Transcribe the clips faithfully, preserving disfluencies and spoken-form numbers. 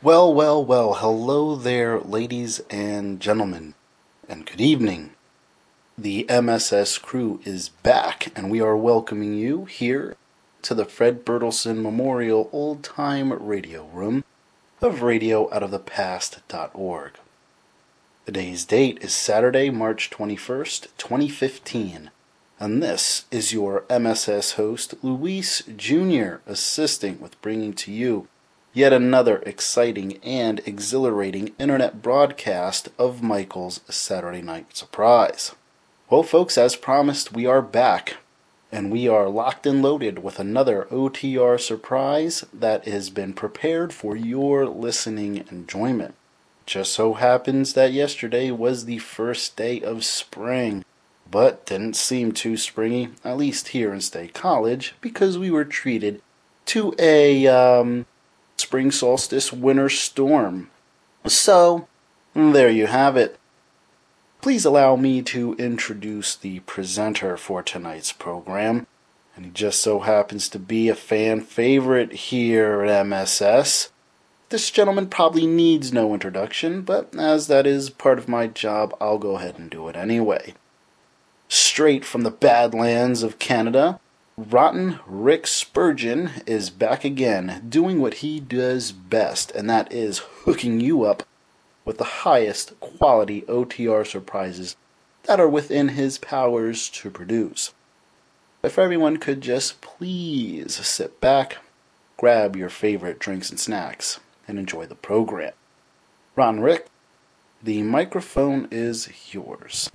Well, well, well, hello there, ladies and gentlemen, and good evening. The M S S crew is back, and we are welcoming you here to the Fred Bertelsen Memorial Old Time Radio Room of radio out of the past dot org. Today's date is Saturday, March twenty-first, twenty fifteen, and this is your M S S host, Luis Junior, assisting with bringing to you yet another exciting and exhilarating internet broadcast of Michael's Saturday Night Surprise. Well, folks, as promised, we are back, and we are locked and loaded with another O T R surprise that has been prepared for your listening enjoyment. Just so happens that yesterday was the first day of spring, but didn't seem too springy, at least here in State College, because we were treated to a, um... spring solstice winter storm. So, there you have it. Please allow me to introduce the presenter for tonight's program, and he just so happens to be a fan favorite here at M S S. This gentleman probably needs no introduction, but as that is part of my job, I'll go ahead and do it anyway. Straight from the Badlands of Canada, Rotten Rick Spurgeon is back again, doing what he does best, and that is hooking you up with the highest quality O T R surprises that are within his powers to produce. If everyone could just please sit back, grab your favorite drinks and snacks, and enjoy the program. Rotten Rick, the microphone is yours.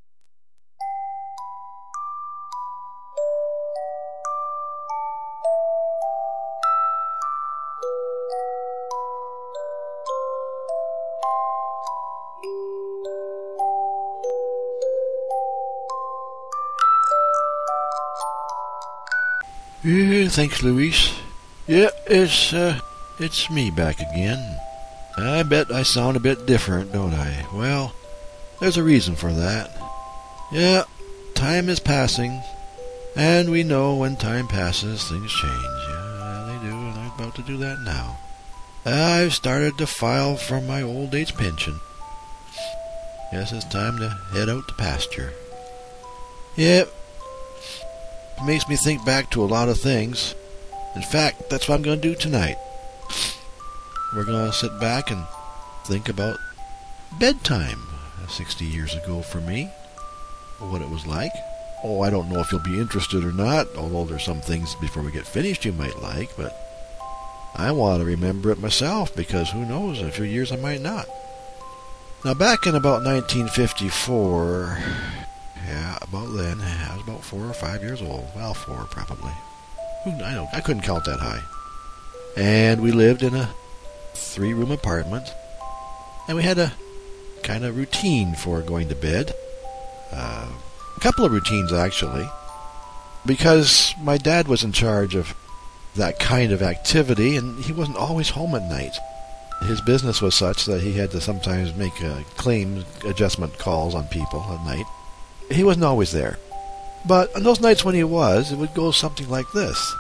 Yeah, thanks, Luis. Yeah, it's, uh, it's me back again. I bet I sound a bit different, don't I? Well, there's a reason for that. Yeah, time is passing, and we know when time passes, things change. Yeah, they do, and I'm about to do that now. I've started to file for my old age pension. Guess it's time to head out to pasture. Yep. Yeah, it makes me think back to a lot of things. In fact, that's what I'm going to do tonight. We're going to sit back and think about bedtime sixty years ago for me. What it was like. Oh, I don't know if you'll be interested or not, although there's some things before we get finished you might like, but I want to remember it myself because who knows, in a few years I might not. Now, back in about nineteen fifty-four... Yeah, about then, I was about four or five years old. Well, four, probably. I know, I couldn't count that high. And we lived in a three-room apartment. And we had a kind of routine for going to bed. Uh, a couple of routines, actually. Because my dad was in charge of that kind of activity, and he wasn't always home at night. His business was such that he had to sometimes make uh, claim adjustment calls on people at night. He wasn't always there. But on those nights when he was, it would go something like this.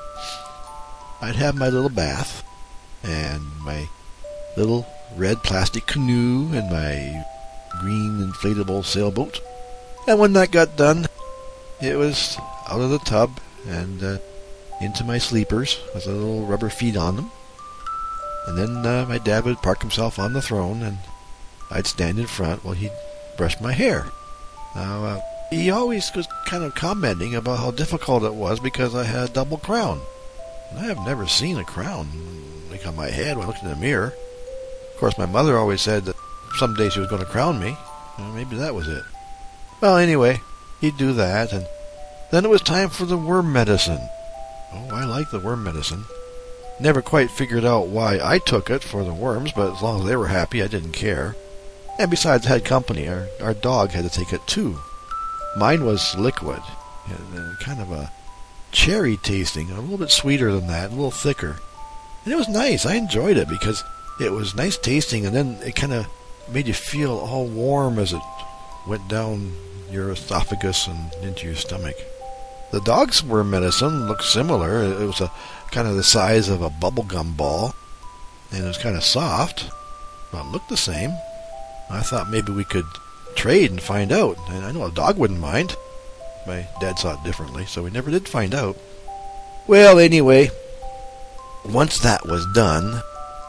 I'd have my little bath, and my little red plastic canoe, and my green inflatable sailboat. And when that got done, it was out of the tub and uh, into my sleepers with a little rubber feet on them. And then uh, my dad would park himself on the throne, and I'd stand in front while he'd brush my hair. Now, uh, he always was kind of commenting about how difficult it was because I had a double crown. And I have never seen a crown like on my head when I looked in the mirror. Of course, my mother always said that someday she was going to crown me. Well, maybe that was it. Well, anyway, he'd do that, and then it was time for the worm medicine. Oh, I like the worm medicine. Never quite figured out why I took it for the worms, but as long as they were happy, I didn't care. And besides, I had company. Our, our dog had to take it too. Mine was liquid, kind of a cherry tasting, a little bit sweeter than that, a little thicker. And it was nice. I enjoyed it because it was nice tasting, and then it kind of made you feel all warm as it went down your esophagus and into your stomach. The dog's worm medicine looked similar. It was a kind of the size of a bubblegum ball. and it was kind of soft, but it looked the same. I thought maybe we could trade and find out, and I know a dog wouldn't mind. My dad saw it differently, so we never did find out. Well, anyway, once that was done,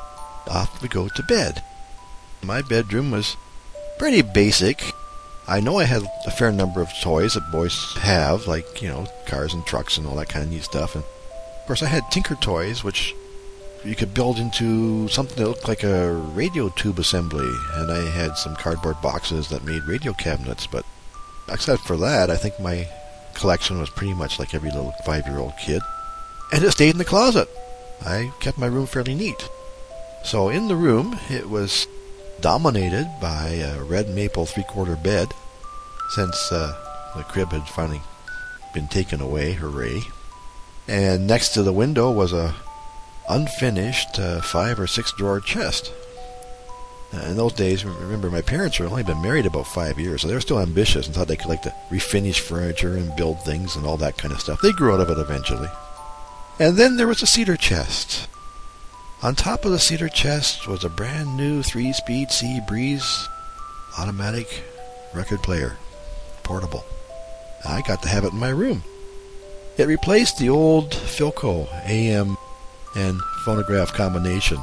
off we go to bed. My bedroom was pretty basic. I know I had a fair number of toys that boys have, like, you know, cars and trucks and all that kind of neat stuff. And, of course, I had Tinker Toys, which you could build into something that looked like a radio tube assembly. And I had some cardboard boxes that made radio cabinets. But except for that, I think my collection was pretty much like every little five-year-old kid. And it stayed in the closet. I kept my room fairly neat. So in the room, it was dominated by a red maple three-quarter bed, since uh, the crib had finally been taken away, hooray. And next to the window was a unfinished uh, five or six drawer chest. Uh, in those days, remember, my parents had only been married about five years, so they were still ambitious and thought they could like to refinish furniture and build things and all that kind of stuff. They grew out of it eventually. And then there was a cedar chest. On top of the cedar chest was a brand new three-speed Sea Breeze automatic record player, portable. I got to have it in my room. It replaced the old Philco A M and phonograph combination.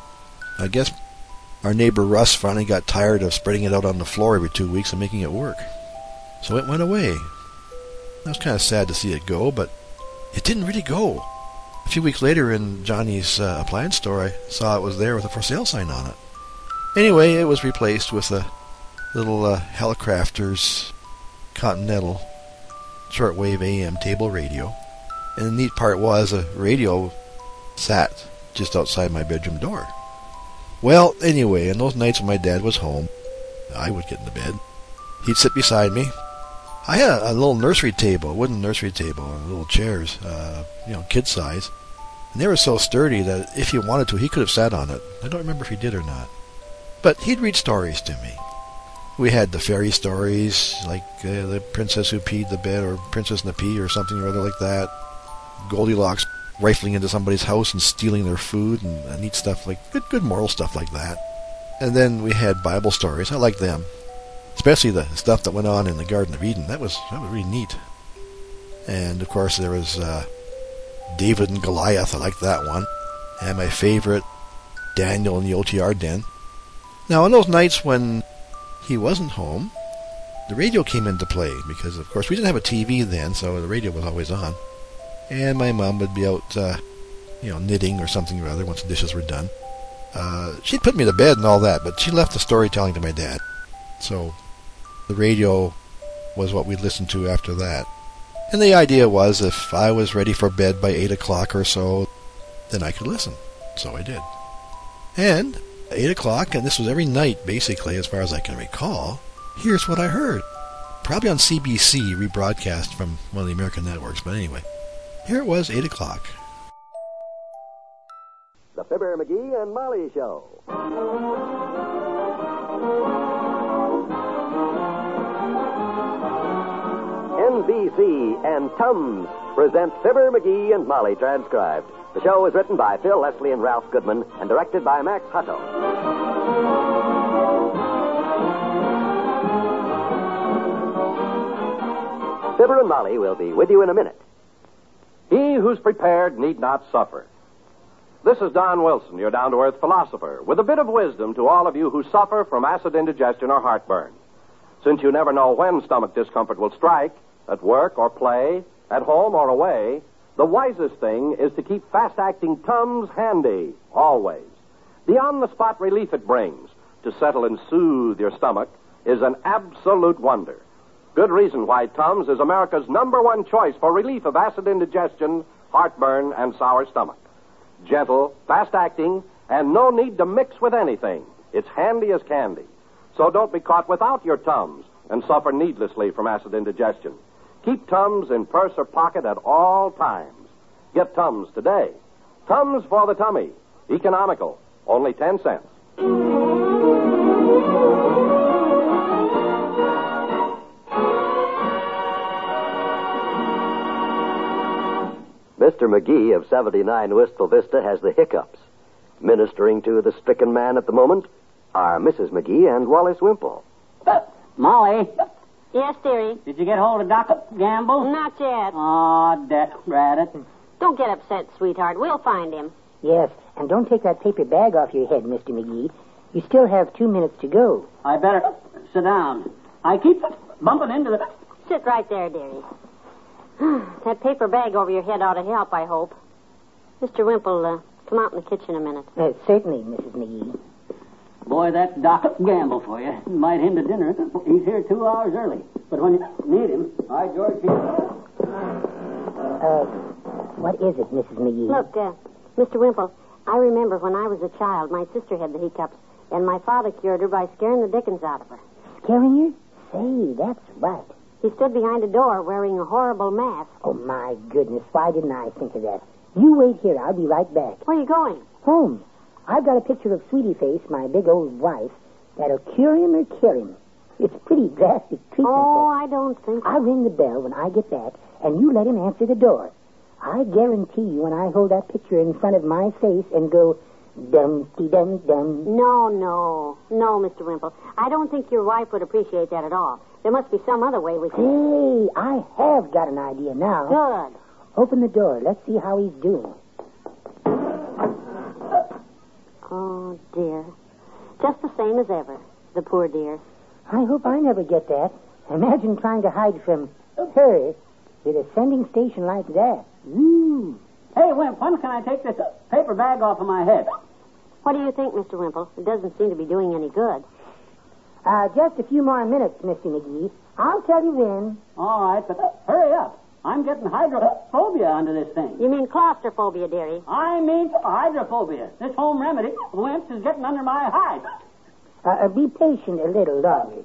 I guess our neighbor Russ finally got tired of spreading it out on the floor every two weeks and making it work. So it went away. I was kind of sad to see it go, but it didn't really go. A few weeks later in Johnny's uh, appliance store, I saw it was there with a for sale sign on it. Anyway, it was replaced with a little uh, Hallicrafters Continental shortwave A M table radio. And the neat part was a radio sat just outside my bedroom door. Well, anyway, on those nights when my dad was home, I would get into bed. He'd sit beside me. I had a, a little nursery table, a wooden nursery table, and little chairs, uh, you know, kid size. And they were so sturdy that if he wanted to, he could have sat on it. I don't remember if he did or not. But he'd read stories to me. We had the fairy stories, like uh, the Princess Who Peed the Bed, or Princess and the Pea, or something or other like that. Goldilocks rifling into somebody's house and stealing their food, and uh, neat stuff, like good, good moral stuff like that. And then we had Bible stories. I liked them. Especially the stuff that went on in the Garden of Eden. That was that was really neat. And, of course, there was uh, David and Goliath. I liked that one. And my favorite, Daniel in the O T R den. Now, on those nights when he wasn't home, the radio came into play because, of course, we didn't have a T V then, so the radio was always on. And my mom would be out, uh, you know, knitting or something or other once the dishes were done. Uh, she'd put me to bed and all that, but she left the storytelling to my dad. So the radio was what we'd listen to after that. And the idea was if I was ready for bed by eight o'clock or so, then I could listen. So I did. And at eight o'clock, and this was every night basically as far as I can recall, here's what I heard. Probably on C B C, rebroadcast from one of the American networks, but anyway. Here it was, eight o'clock. The Fibber, McGee, and Molly Show. N B C and Tums present Fibber, McGee, and Molly transcribed. The show is written by Phil Leslie and Ralph Goodman and directed by Max Hutto. Fibber and Molly will be with you in a minute. He who's prepared need not suffer. This is Don Wilson, your down-to-earth philosopher, with a bit of wisdom to all of you who suffer from acid indigestion or heartburn. Since you never know when stomach discomfort will strike, at work or play, at home or away, the wisest thing is to keep fast-acting Tums handy, always. The on-the-spot relief it brings to settle and soothe your stomach is an absolute wonder. Good reason why Tums is America's number one choice for relief of acid indigestion, heartburn, and sour stomach. Gentle, fast-acting, and no need to mix with anything. It's handy as candy. So don't be caught without your Tums and suffer needlessly from acid indigestion. Keep Tums in purse or pocket at all times. Get Tums today. Tums for the tummy. Economical. Only ten cents. Mister McGee of seventy-nine Wistful Vista has the hiccups. Ministering to the stricken man at the moment are Missus McGee and Wallace Wimple. Molly, Yes, dearie? did you get hold of Doctor Gamble? Not yet. Aw, that rat. Don't get upset, sweetheart. We'll find him. Yes, and don't take that paper bag off your head, Mister McGee. You still have two minutes to go. I better sit down. I keep bumping into the... Sit right there, dearie. That paper bag over your head ought to help, I hope. Mister Wimple, uh, come out in the kitchen a minute. Uh, certainly, Missus McGee. Boy, that's Doctor Gamble for you. Invite him to dinner. He's here two hours early. But when you need him, hi, George. Uh, what is it, Missus McGee? Look, uh, Mister Wimple, I remember when I was a child, my sister had the hiccups, and my father cured her by scaring the dickens out of her. Scaring you? Say, that's right. He stood behind a door wearing a horrible mask. Oh, my goodness, why didn't I think of that? You wait here, I'll be right back. Where are you going? Home. I've got a picture of Sweetie Face, my big old wife, that'll cure him or kill him. It's pretty drastic treatment. Oh, but I don't think so. I'll ring the bell when I get back, and you let him answer the door. I guarantee you when I hold that picture in front of my face and go, dum-de-dum-dum. No, no. No, Mister Wimple. I don't think your wife would appreciate that at all. There must be some other way we can... Hey, I have got an idea now. Good. Open the door. Let's see how he's doing. Oh, dear. Just the same as ever. The poor dear. I hope I never get that. Imagine trying to hide from her with a sending station like that. Ooh. Hey, Wimp, when can I take this paper bag off of my head? What do you think, Mister Wimple? It doesn't seem to be doing any good. Uh, just a few more minutes, Mister McGee. I'll tell you when. All right, but hurry up. I'm getting hydrophobia under this thing. You mean claustrophobia, dearie? I mean hydrophobia. This home remedy, Wimp, is getting under my hide. Uh, uh, be patient a little longer.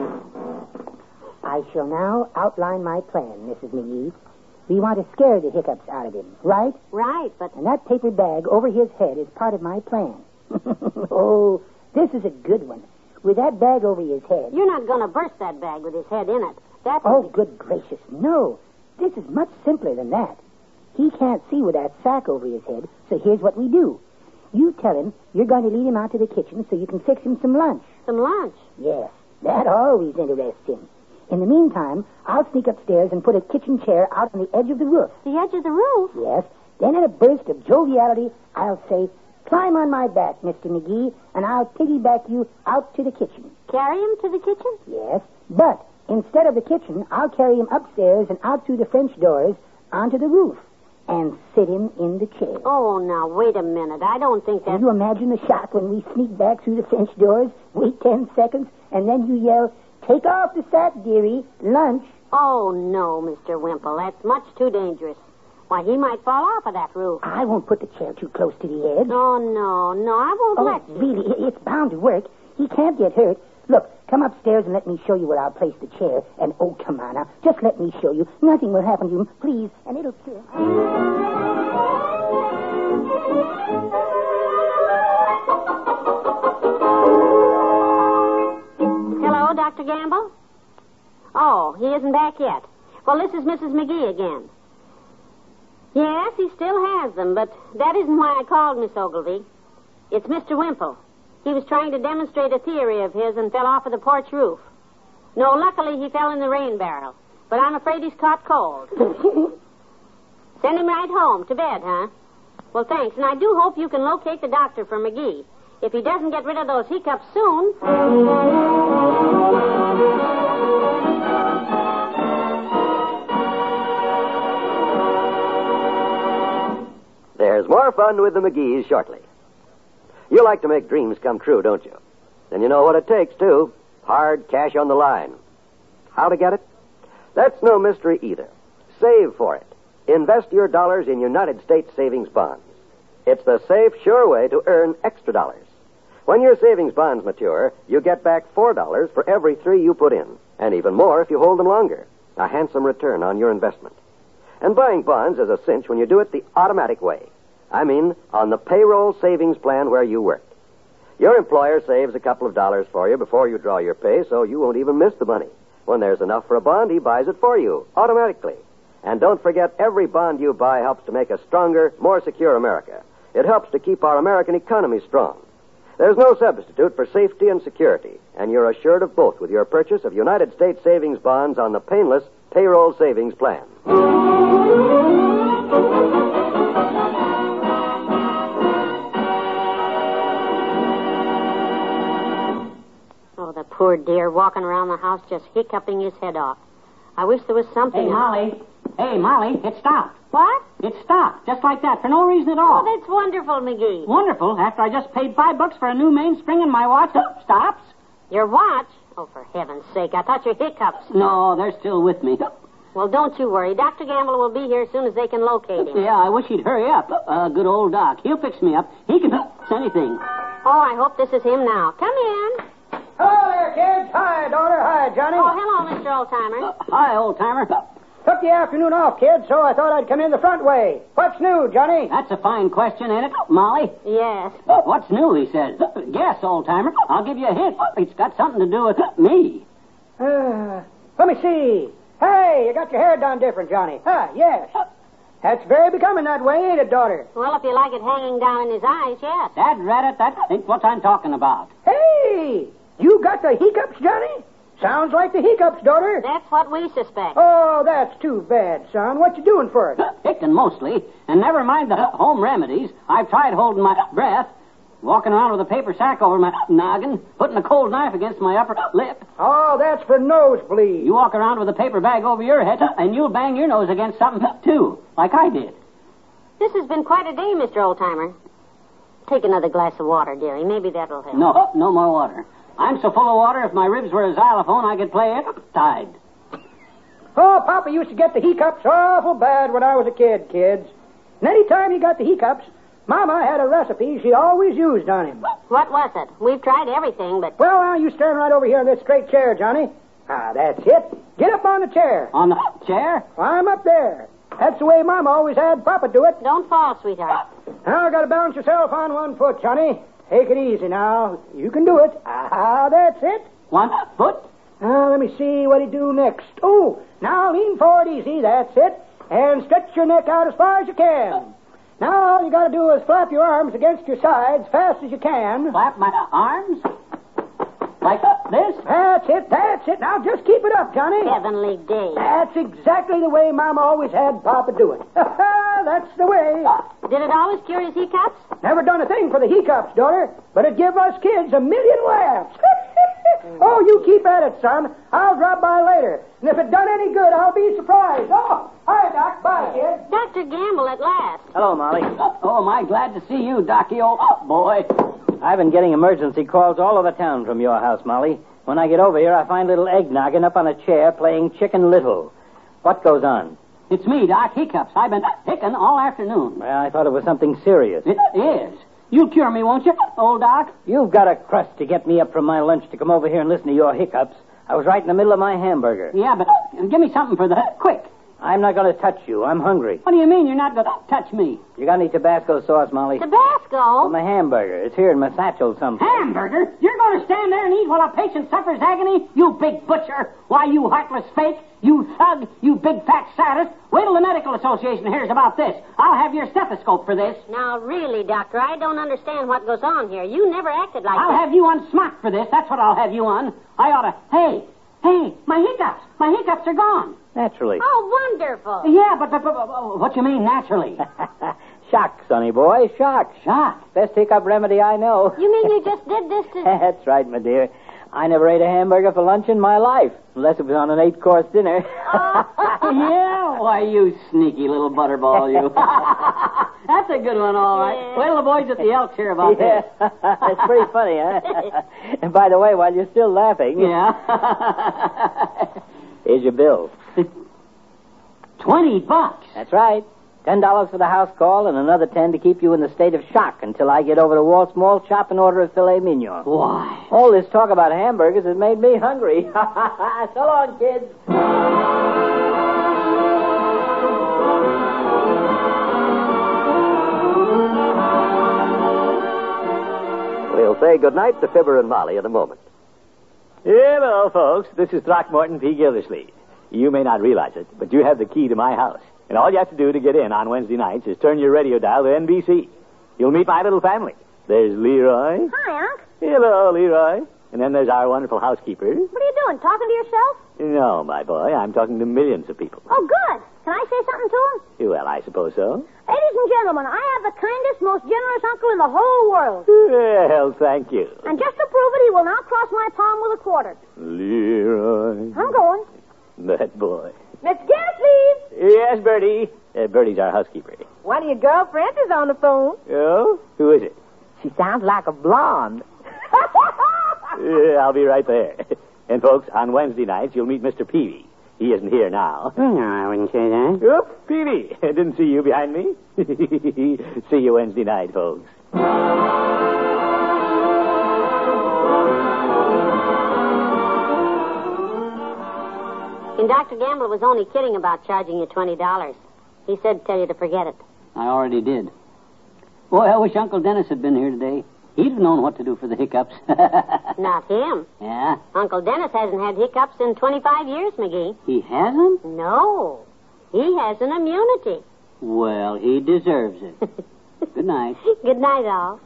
I shall now outline my plan, Missus McGee. We want to scare the hiccups out of him, right? Right, but... And that paper bag over his head is part of my plan. Oh, this is a good one. With that bag over his head... You're not going to burst that bag with his head in it. That Oh, would be... good gracious, no. This is much simpler than that. He can't see with that sack over his head, so here's what we do. You tell him you're going to lead him out to the kitchen so you can fix him some lunch. Some lunch? Yes, that always interests him. In the meantime, I'll sneak upstairs and put a kitchen chair out on the edge of the roof. The edge of the roof? Yes. Then in a burst of joviality, I'll say, climb on my back, Mister McGee, and I'll piggyback you out to the kitchen. Carry him to the kitchen? Yes, but instead of the kitchen, I'll carry him upstairs and out through the French doors onto the roof and sit him in the chair. Oh, now, wait a minute. I don't think that... Can you imagine the shock when we sneak back through the French doors, wait ten seconds, and then you yell, take off the sack, dearie, lunch. Oh, no, Mister Wimple. That's much too dangerous. Why, he might fall off of that roof. I won't put the chair too close to the edge. Oh, no, no, I won't Oh, let you. really, it- it's bound to work. He can't get hurt. Look, come upstairs and let me show you where I'll place the chair. And, oh, come on now, just let me show you. Nothing will happen to him, please, and it'll cure Hello, Doctor Gamble? Oh, he isn't back yet. Well, this is Missus McGee again. Yes, he still has them, but that isn't why I called, Miss Ogilvy. It's Mister Wimple. He was trying to demonstrate a theory of his and fell off of the porch roof. No, luckily he fell in the rain barrel, but I'm afraid he's caught cold. Send him right home, to bed, huh? Well, thanks, and I do hope you can locate the doctor for McGee. If he doesn't get rid of those hiccups soon... There's more fun with the McGees shortly. You like to make dreams come true, don't you? Then you know what it takes, too. Hard cash on the line. How to get it? That's no mystery either. Save for it. Invest your dollars in United States savings bonds. It's the safe, sure way to earn extra dollars. When your savings bonds mature, you get back four dollars for every three you put in, and even more if you hold them longer. A handsome return on your investment. And buying bonds is a cinch when you do it the automatic way. I mean, on the payroll savings plan where you work. Your employer saves a couple of dollars for you before you draw your pay, so you won't even miss the money. When there's enough for a bond, he buys it for you, automatically. And don't forget, every bond you buy helps to make a stronger, more secure America. It helps to keep our American economy strong. There's no substitute for safety and security, and you're assured of both with your purchase of United States savings bonds on the painless payroll savings plan. Oh, the poor dear walking around the house just hiccuping his head off. I wish there was something... Hey, Molly. Hey, Molly, it stopped. What? It stopped, just like that, for no reason at all. Oh, that's wonderful, McGee. Wonderful, after I just paid five bucks for a new mainspring and my watch stops. Your watch? Oh, for heaven's sake, I thought your hiccups. No, they're still with me. Well, don't you worry. Doctor Gamble will be here as soon as they can locate him. Yeah, I wish he'd hurry up. Uh, good old Doc. He'll fix me up. He can fix anything. Oh, I hope this is him now. Come in. Hello there, kids. Hi, daughter. Hi, Johnny. Oh, hello, Mister Oldtimer. Uh, hi, old-timer. Took the afternoon off, kids, so I thought I'd come in the front way. What's new, Johnny? That's a fine question, ain't it, Molly? Yes. What's new, he says. Guess, old-timer. I'll give you a hint. It's got something to do with me. Uh, let me see. Hey, you got your hair done different, Johnny. Ah, yes. That's very becoming that way, ain't it, daughter? Well, if you like it hanging down in his eyes, yes. Dad, rat it, that ain't what I'm talking about. Hey, you got the hiccups, Johnny? Sounds like the hiccups, daughter. That's what we suspect. Oh, that's too bad, son. What you doing for it? Picking mostly. And never mind the home remedies. I've tried holding my breath, walking around with a paper sack over my noggin, putting a cold knife against my upper lip. Oh, that's for nosebleed. You walk around with a paper bag over your head, and you'll bang your nose against something, too, like I did. This has been quite a day, Mister Oldtimer. Take another glass of water, dearie. Maybe that'll help. No, no more water. I'm so full of water, if my ribs were a xylophone, I could play it tied. Oh, Papa used to get the hiccups awful bad when I was a kid, kids. And any time he got the hiccups, Mama had a recipe she always used on him. What was it? We've tried everything, but... Well, now, you stand right over here in this straight chair, Johnny. Ah, that's it. Get up on the chair. On the chair? Climb up there. That's the way Mama always had Papa do it. Don't fall, sweetheart. Now, you got to balance yourself on one foot, Johnny. Take it easy now. You can do it. Ah, that's it. One foot? Now, let me see what he do next. Oh, now lean forward easy. That's it. And stretch your neck out as far as you can. Now, all you got to do is flap your arms against your sides fast as you can. Flap my arms? Like this? That's it. That's it. Now, just keep it up, Johnny. Heavenly day. That's exactly the way Mama always had Papa do it. That's the way. Did it always cure his hiccups? Never done a thing for the hiccups, daughter, but it give us kids a million laughs. Oh, you keep at it, son. I'll drop by later. And if it done any good, I'll be surprised. Oh, hi, Doc. Bye, kid. Doctor Gamble at last. Hello, Molly. Oh, am I glad to see you, Docky, old boy. I've been getting emergency calls all over town from your house, Molly. When I get over here, I find little Eggnoggin up on a chair playing Chicken Little. What goes on? It's me, Doc, hiccups. I've been hicking all afternoon. Well, I thought it was something serious. It is. You'll cure me, won't you, old Doc? You've got a crust to get me up from my lunch to come over here and listen to your hiccups. I was right in the middle of my hamburger. Yeah, but give me something for the quick. I'm not going to touch you. I'm hungry. What do you mean you're not going to touch me? You got any Tabasco sauce, Molly? Tabasco? For my hamburger. It's here in my satchel someplace. Hamburger? You're going to stand there and eat while a patient suffers agony? You big butcher. Why, you heartless fake. You thug. You big fat sadist. Wait till the medical association hears about this. I'll have your stethoscope for this. Now, really, Doctor, I don't understand what goes on here. You never acted like I'll that. have you on smack for this. That's what I'll have you on. I ought to... Hey, hey, my hiccups. My hiccups are gone. Naturally. Oh, wonderful. Yeah, but, but, but, but what you mean, naturally? Shock, sonny boy, shock. Shock? Best hiccup remedy I know. You mean you just did this to... That's right, my dear. I never ate a hamburger for lunch in my life, unless it was on an eight-course dinner. Yeah? Why, you sneaky little butterball, you. That's a good one, all right. Yeah. Wait till the boys at the Elks hear about Yeah, this. it's pretty funny, huh? And by the way, while you're still laughing... Yeah? Here's your bill. Twenty bucks. That's right. Ten dollars for the house call and another ten to keep you in the state of shock until I get over to Walt's Mall shop and order a filet mignon. Why? All this talk about hamburgers has made me hungry. So long, kids. We'll say goodnight to Fibber and Molly in a moment. Hello, folks. This is Throckmorton P. Gildersleeve. You may not realize it, but you have the key to my house. And all you have to do to get in on Wednesday nights is turn your radio dial to N B C. You'll meet my little family. There's Leroy. Hi, Unc. Hello, Leroy. And then there's our wonderful housekeeper. What are you doing, talking to yourself? No, my boy, I'm talking to millions of people. Oh, good. Can I say something to him? Well, I suppose so. Ladies and gentlemen, I have the kindest, most generous uncle in the whole world. Well, thank you. And just to prove it, he will now cross my palm with a quarter. Leroy. I'm going. That boy. Miss Gill, please. Yes, Bertie. Uh, Bertie's our housekeeper. One of your girlfriends is on the phone. Oh? Who is it? She sounds like a blonde. Yeah, I'll be right there. And, folks, on Wednesday nights, you'll meet Mister Peavy. He isn't here now. No, I wouldn't say that. Oop, Peavy. Didn't see you behind me. See you Wednesday night, folks. And Doctor Gamble was only kidding about charging you twenty dollars. He said to tell you to forget it. I already did. Boy, I wish Uncle Dennis had been here today. He'd have known what to do for the hiccups. Not him. Yeah? Uncle Dennis hasn't had hiccups in twenty-five years, McGee. He hasn't? No. He has an immunity. Well, he deserves it. Good night. Good night, all.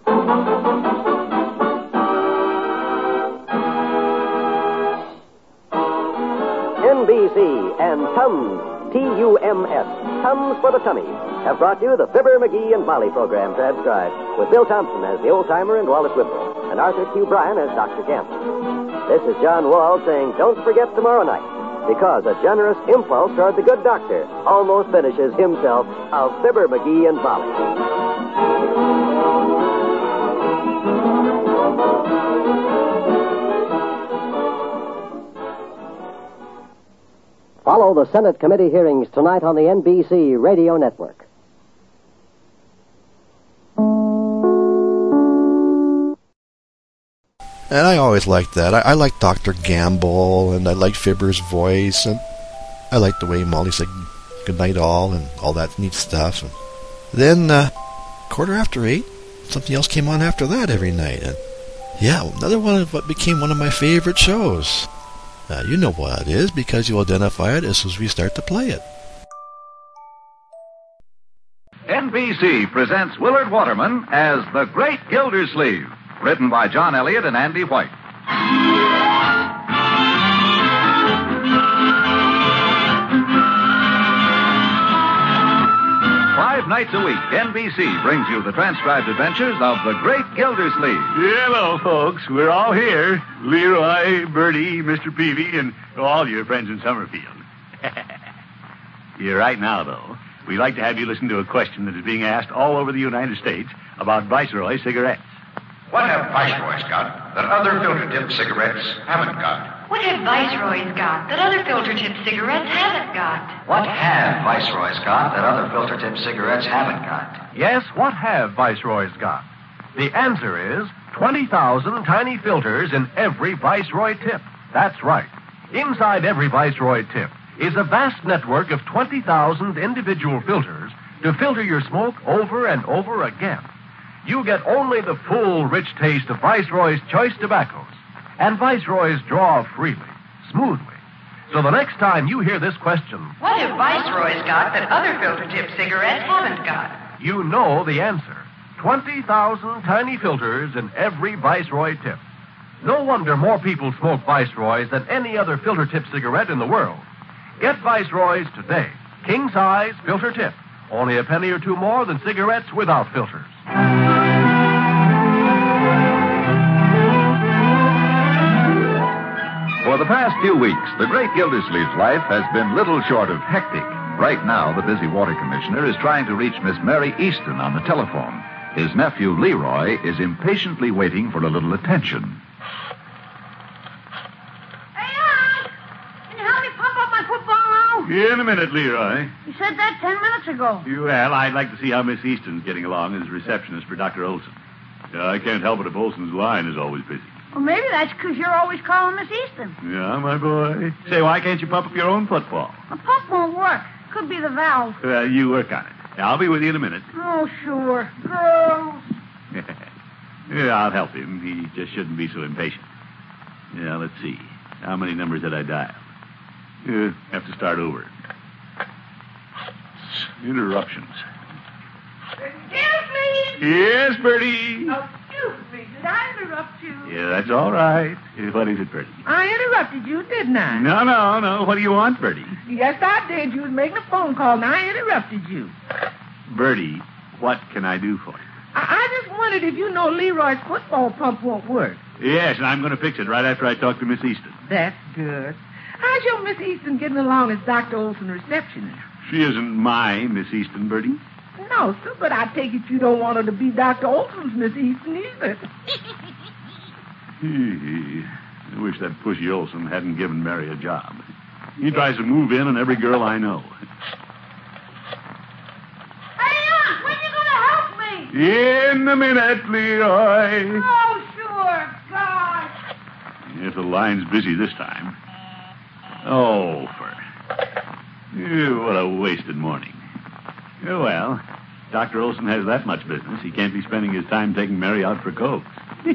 N B C and Tums, T U M S, Tums for the Tummy, have brought you the Fibber, McGee, and Molly program transcribed, with Bill Thompson as the old-timer and Wallace Whipple, and Arthur Q. Bryan as Doctor Gamble. This is John Wall saying don't forget tomorrow night, because a generous impulse toward the good doctor almost finishes himself of Fibber, McGee, and Molly. Follow the Senate committee hearings tonight on the N B C Radio Network. And I always liked that. I, I liked Doctor Gamble, and I liked Fibber's voice, and I liked the way Molly said good night all, and all that neat stuff. And then, uh, quarter after eight, something else came on after that every night. And yeah, another one of what became one of my favorite shows. Uh, you know what it is, because you identify it as soon as we start to play it. N B C presents Willard Waterman as The Great Gildersleeve, written by John Elliott and Andy White. Five nights a week, N B C brings you the transcribed adventures of The Great Gildersleeve. Hello, folks. We're all here. Leroy, Bertie, Mister Peavy, and all your friends in Summerfield. Yeah, right now, though, we'd like to have you listen to a question that is being asked all over the United States about Viceroy cigarettes. What have Viceroys got that other filter-tip cigarettes haven't got? What have Viceroys got that other filter-tip cigarettes haven't got? What have Viceroys got that other filter-tip cigarettes haven't got? Yes, what have Viceroys got? The answer is twenty thousand tiny filters in every Viceroy tip. That's right. Inside every Viceroy tip is a vast network of twenty thousand individual filters to filter your smoke over and over again. You get only the full, rich taste of Viceroy's choice tobaccos. And Viceroys draw freely, smoothly. So the next time you hear this question, what have Viceroys got that other filter-tip cigarettes haven't got? You know the answer. twenty thousand tiny filters in every Viceroy tip. No wonder more people smoke Viceroys than any other filter-tip cigarette in the world. Get Viceroys today. King-size filter tip. Only a penny or two more than cigarettes without filters. For the past few weeks, the Great Gildersleeve's life has been little short of hectic. Right now, the busy water commissioner is trying to reach Miss Mary Easton on the telephone. His nephew, Leroy, is impatiently waiting for a little attention. Hey, Al! Can you help me pump up my football now? In a minute, Leroy. You said that ten minutes ago. Well, I'd like to see how Miss Easton's getting along as receptionist for Doctor Olson. Uh, I can't help it if Olson's line is always busy. Well, maybe that's because you're always calling Miss Easton. Yeah, my boy. Say, why can't you pump up your own football? A pump won't work. Could be the valve. Well, you work on it. I'll be with you in a minute. Oh, sure. Girls. Yeah, I'll help him. He just shouldn't be so impatient. Yeah, let's see. How many numbers did I dial? Uh, have to start over. Interruptions. Gildersleeve! Yes, Bertie. Oh, excuse me. Did I interrupt you? Yeah, that's all right. Uh, What is it, Bertie? I interrupted you, didn't I? No, no, no. What do you want, Bertie? Yes, I did. You was making a phone call, and I interrupted you. Bertie, what can I do for you? I, I just wondered if you know Leroy's football pump won't work. Yes, and I'm going to fix it right after I talk to Miss Easton. That's good. How's your Miss Easton getting along as Doctor Olson receptionist? She isn't my Miss Easton, Bertie. No, sir, but I take it you don't want her to be Doctor Olson's Miss Easton either. I wish that pushy Olson hadn't given Mary a job. He tries to move in on every girl I know. Hey, Aunt, when you going to help me? In a minute, Leroy. Oh, sure, God. If the line's busy this time. Oh, for... Ew, what a wasted morning. Oh, well, Doctor Olson has that much business. He can't be spending his time taking Mary out for cokes.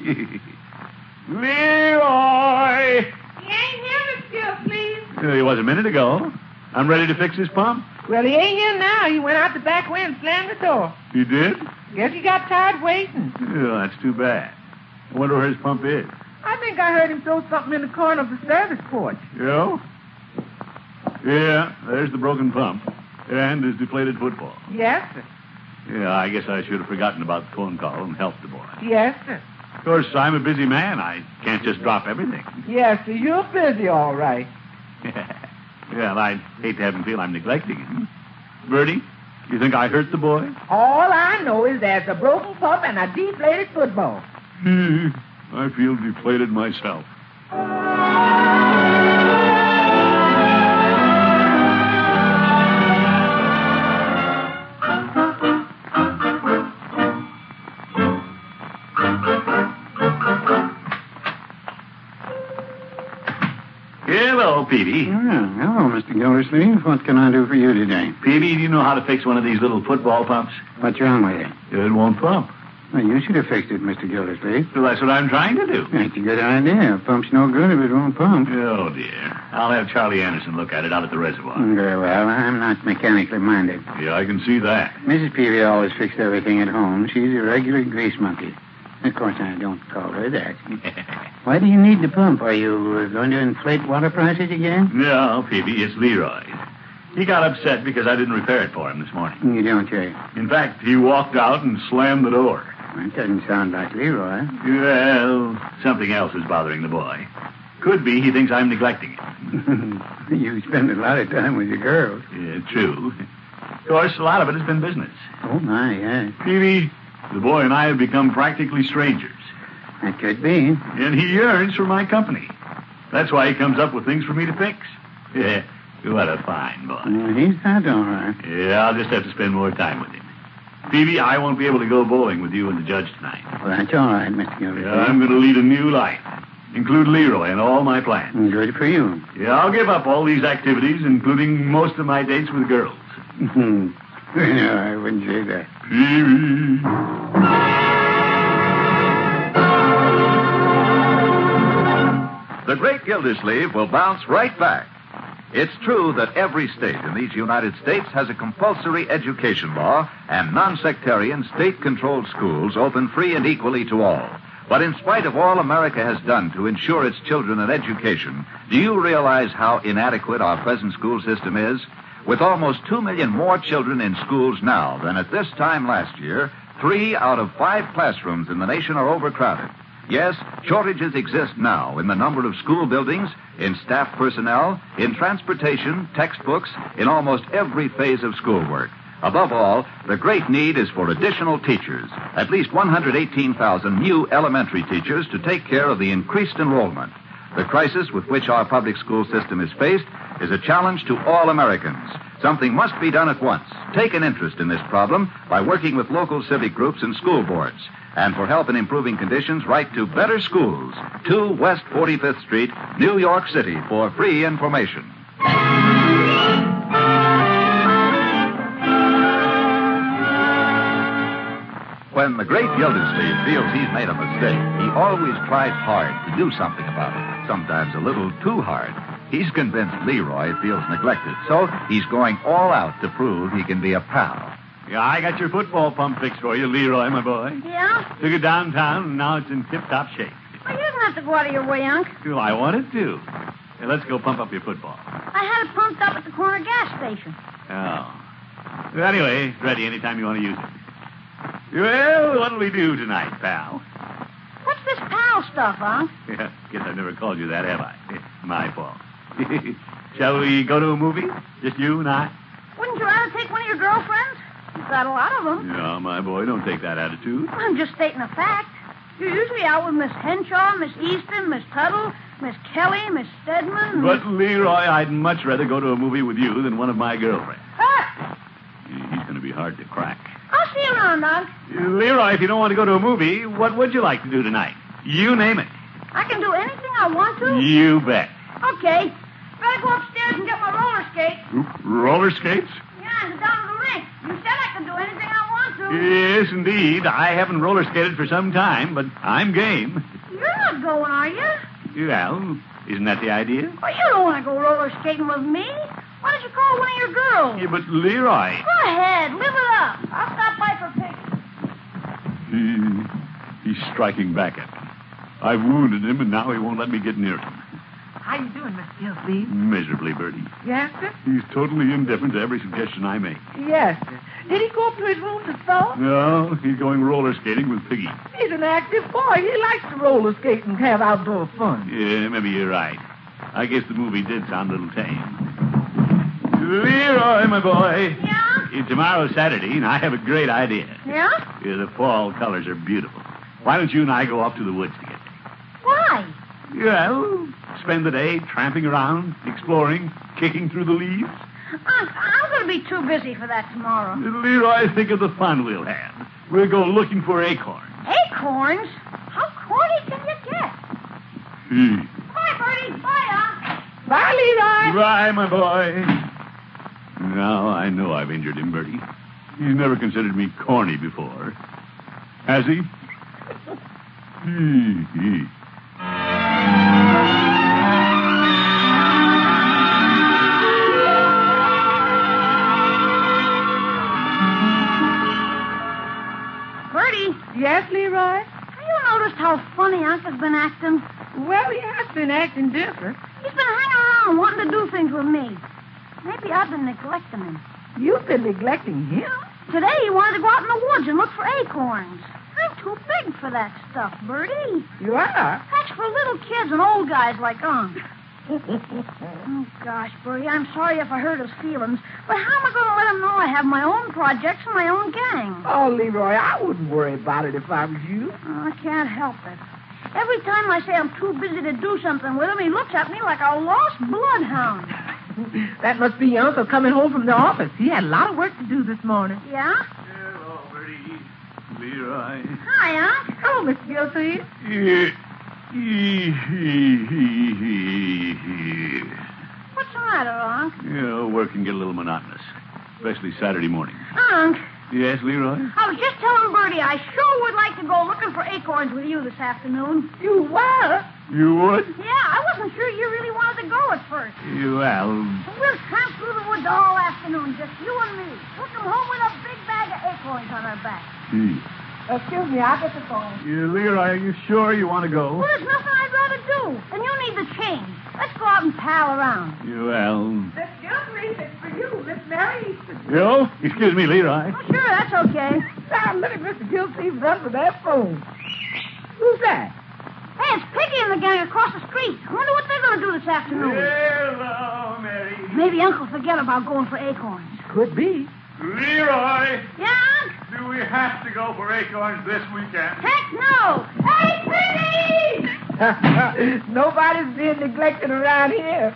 Leroy! He ain't here, Mister please. Uh, he was a minute ago. I'm ready to fix his pump. Well, he ain't here now. He went out the back way and slammed the door. He did? Guess he got tired waiting. Oh, that's too bad. I wonder where his pump is. I think I heard him throw something in the corner of the service porch. You? Yeah, there's the broken pump. And his deflated football. Yes, sir. Yeah, I guess I should have forgotten about the phone call and helped the boy. Yes, sir. Of course, I'm a busy man. I can't just drop everything. Yes, sir. You're busy, all right. Well, I'd hate to have him feel I'm neglecting him. Bertie, you think I hurt the boy? All I know is there's a broken pump and a deflated football. I feel deflated myself. Hello, Peavy. Oh, hello, Mister Gildersleeve. What can I do for you today? Peavy, do you know how to fix one of these little football pumps? What's wrong with it? It won't pump. Well, you should have fixed it, Mister Gildersleeve. Well, that's what I'm trying to do. That's a good idea. A pump's no good if it won't pump. Oh, dear. I'll have Charlie Anderson look at it out at the reservoir. Very well. I'm not mechanically minded. Yeah, I can see that. Missus Peavy always fixed everything at home. She's a regular grease monkey. Of course, I don't call her that. Why do you need the pump? Are you uh, going to inflate water prices again? No, Peavy, it's Leroy. He got upset because I didn't repair it for him this morning. You don't say. In fact, he walked out and slammed the door. That doesn't sound like Leroy. Well, something else is bothering the boy. Could be he thinks I'm neglecting him. You spend a lot of time with your girls. Yeah, true. Of course, a lot of it has been business. Oh, my, yes. Peavy, the boy and I have become practically strangers. That could be. And he yearns for my company. That's why he comes up with things for me to fix. Yeah, what a fine boy. Well, he's that all right. Yeah, I'll just have to spend more time with him. Peavy, I won't be able to go bowling with you and the judge tonight. Well, that's all right, Mister Gildersleeve. Yeah, I'm going to lead a new life. Include Leroy in all my plans. Good for you. Yeah, I'll give up all these activities, including most of my dates with girls. No, I wouldn't say that. Peavy. The Great Gildersleeve will bounce right back. It's true that every state in these United States has a compulsory education law, and non-sectarian, state-controlled schools open free and equally to all. But in spite of all America has done to ensure its children an education, do you realize how inadequate our present school system is? With almost two million more children in schools now than at this time last year, three out of five classrooms in the nation are overcrowded. Yes, shortages exist now in the number of school buildings, in staff personnel, in transportation, textbooks, in almost every phase of schoolwork. Above all, the great need is for additional teachers, at least one hundred eighteen thousand new elementary teachers to take care of the increased enrollment. The crisis with which our public school system is faced is a challenge to all Americans. Something must be done at once. Take an interest in this problem by working with local civic groups and school boards. And for help in improving conditions, write to Better Schools, two West forty-fifth Street, New York City, for free information. When the great Gildersleeve feels he's made a mistake, he always tries hard to do something about it, sometimes a little too hard. He's convinced Leroy feels neglected, so he's going all out to prove he can be a pal. Yeah, I got your football pump fixed for you, Leroy, my boy. Yeah? Took it downtown, and now it's in tip-top shape. Well, you don't have to go out of your way, Unc. Well, I wanted to. Yeah, let's go pump up your football. I had it pumped up at the corner gas station. Oh. Well, anyway, it's ready anytime you want to use it. Well, what'll we do tonight, pal? What's this pal stuff, Unc? Yeah, guess I've never called you that, have I? My fault. Shall we go to a movie? Just you and I? Wouldn't you rather take one of your girlfriends? You've got a lot of them. No, my boy, don't take that attitude. I'm just stating a fact. You're usually out with Miss Henshaw, Miss Easton, Miss Tuttle, Miss Kelly, Miss Stedman. But, Leroy, I'd much rather go to a movie with you than one of my girlfriends. Ah! He's going to be hard to crack. I'll see you around, Unc. Leroy, if you don't want to go to a movie, what would you like to do tonight? You name it. I can do anything I want to? You bet. Okay. Better go upstairs and get my roller skates. Roller skates? Yeah, and down to the rink. You said I could do anything I want to. Yes, indeed. I haven't roller skated for some time, but I'm game. You're not going, are you? Well, isn't that the idea? Well, you don't want to go roller skating with me. Why don't you call one of your girls? Yeah, but Leroy... Go ahead. Live it up. I'll stop by for pictures. He, he's striking back at me. I've wounded him, and now he won't let me get near him. How you doing, Mister Gilsleeve? Miserably, Bertie. Yes, sir? He's totally indifferent to every suggestion I make. Yes, sir. Did he go up to his room to sew? No, he's going roller skating with Piggy. He's an active boy. He likes to roller skate and have outdoor fun. Yeah, maybe you're right. I guess the movie did sound a little tame. Leroy, my boy. Yeah? Tomorrow's Saturday, and I have a great idea. Yeah? Yeah, the fall colors are beautiful. Why don't you and I go up to the woods together? Why? Well, spend the day tramping around, exploring, kicking through the leaves. Unc, I'm going to be too busy for that tomorrow. Leroy, think of the fun we'll have. We'll go looking for acorns. Acorns? How corny can you get? Hmm. Bye, Bertie. Bye, Unc. Bye, Leroy. Bye, my boy. Now I know I've injured him, Bertie. He's never considered me corny before. Has he? Hee hee. Bertie. Yes, Leroy? Have you noticed how funny Unc has been acting? Well, he has been acting different. He's been hanging around wanting to do things with me. Maybe I've been neglecting him. You've been neglecting him? Today he wanted to go out in the woods and look for acorns. I'm too big for that stuff, Bertie. You are? That's for little kids and old guys like Unc. Oh, gosh, Bertie, I'm sorry if I hurt his feelings, but how am I going to let him know I have my own projects and my own gang? Oh, Leroy, I wouldn't worry about it if I was you. Oh, I can't help it. Every time I say I'm too busy to do something with him, he looks at me like a lost bloodhound. That must be your uncle coming home from the office. He had a lot of work to do this morning. Yeah? Hello, Bertie. Leroy. Hi, Unc. Hello, Mister Gilsleeve. Yeah. Hee, hee, hee, hee, hee. What's the matter, Unc? You know, work can get a little monotonous, especially Saturday morning. Unc, Yes, Leroy? I was just telling Bertie I sure would like to go looking for acorns with you this afternoon. You were? You would? Yeah, I wasn't sure you really wanted to go at first. Well, We'll tramp through the woods all afternoon, just you and me. We'll come home with a big bag of acorns on our backs. gee. Excuse me, I'll get the phone. Yeah, Leroy, are you sure you want to go? Well, there's nothing I'd rather do. And you need the change. Let's go out and pal around. Well, Excuse me, it's for you, Miss Mary. yo, excuse me, Leroy. Oh, sure, that's okay. Now, look at Mister Gilsleeve run with that phone. Who's that? Hey, it's Piggy and the gang across the street. I wonder what they're going to do this afternoon. Hello, Mary. Maybe Uncle forget about going for acorns. Could be. Leroy, Yeah, Unc? do we have to go for acorns this weekend? Heck no! Hey, Piggy! Nobody's being neglected around here.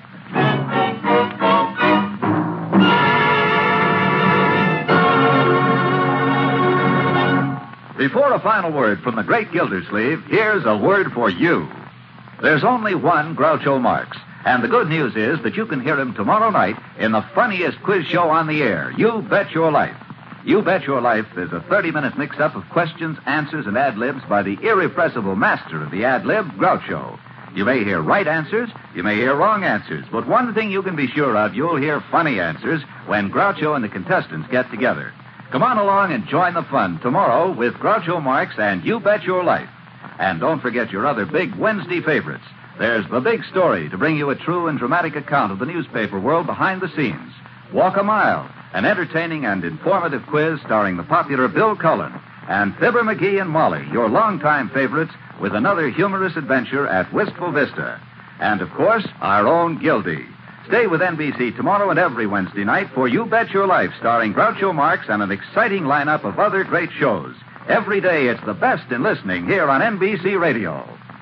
Before a final word from the great Gildersleeve, here's a word for you. There's only one Groucho Marx, and the good news is that you can hear him tomorrow night in the funniest quiz show on the air, You Bet Your Life. You Bet Your Life is a thirty-minute mix-up of questions, answers, and ad-libs by the irrepressible master of the ad-lib, Groucho. You may hear right answers, you may hear wrong answers, but one thing you can be sure of, you'll hear funny answers when Groucho and the contestants get together. Come on along and join the fun tomorrow with Groucho Marx and You Bet Your Life. And don't forget your other big Wednesday favorites. There's The Big Story to bring you a true and dramatic account of the newspaper world behind the scenes. Walk a Mile, an entertaining and informative quiz starring the popular Bill Cullen. And Fibber McGee and Molly, your longtime favorites, with another humorous adventure at Wistful Vista. And, of course, our own Gildy. Stay with N B C tomorrow and every Wednesday night for You Bet Your Life, starring Groucho Marx and an exciting lineup of other great shows. Every day it's the best in listening here on N B C Radio.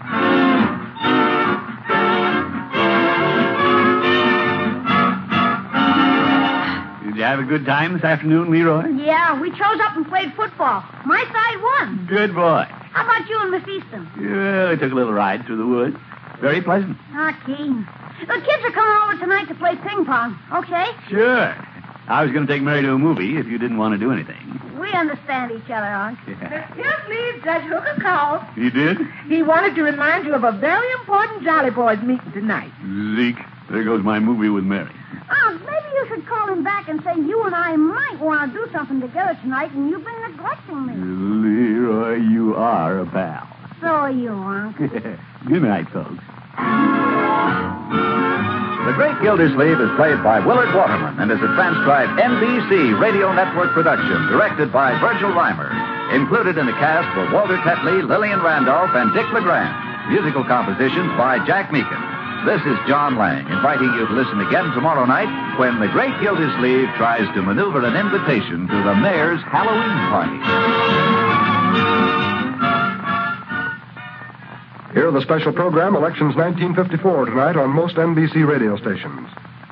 Did you have a good time this afternoon, Leroy? Yeah, we chose up and played football. My side won. Good boy. How about you and Miss Easton? Yeah, I took a little ride through the woods. Very pleasant. Ah, Keen. The kids are coming over tonight to play ping pong, okay? Sure. I was going to take Mary to a movie if you didn't want to do anything. We understand each other, Unc. Yeah. Excuse me, Judge Hooker called. You did? He wanted to remind you of a very important Jolly Boys meeting tonight. Zeke, there goes my movie with Mary. Unc, maybe you should call him back and say you and I might want to do something together tonight, and you've been neglecting me. Leroy, you are a pal. So are you, Unc. Good night, folks. The Great Gildersleeve is played by Willard Waterman and is a transcribed N B C Radio Network production directed by Virgil Reimer. Included in the cast were Walter Tetley, Lillian Randolph, and Dick LeGrand. Musical compositions by Jack Meakin. This is John Lang, inviting you to listen again tomorrow night when the Great Gildersleeve tries to maneuver an invitation to the mayor's Halloween party. Hear the special program Elections nineteen fifty-four tonight on most N B C radio stations.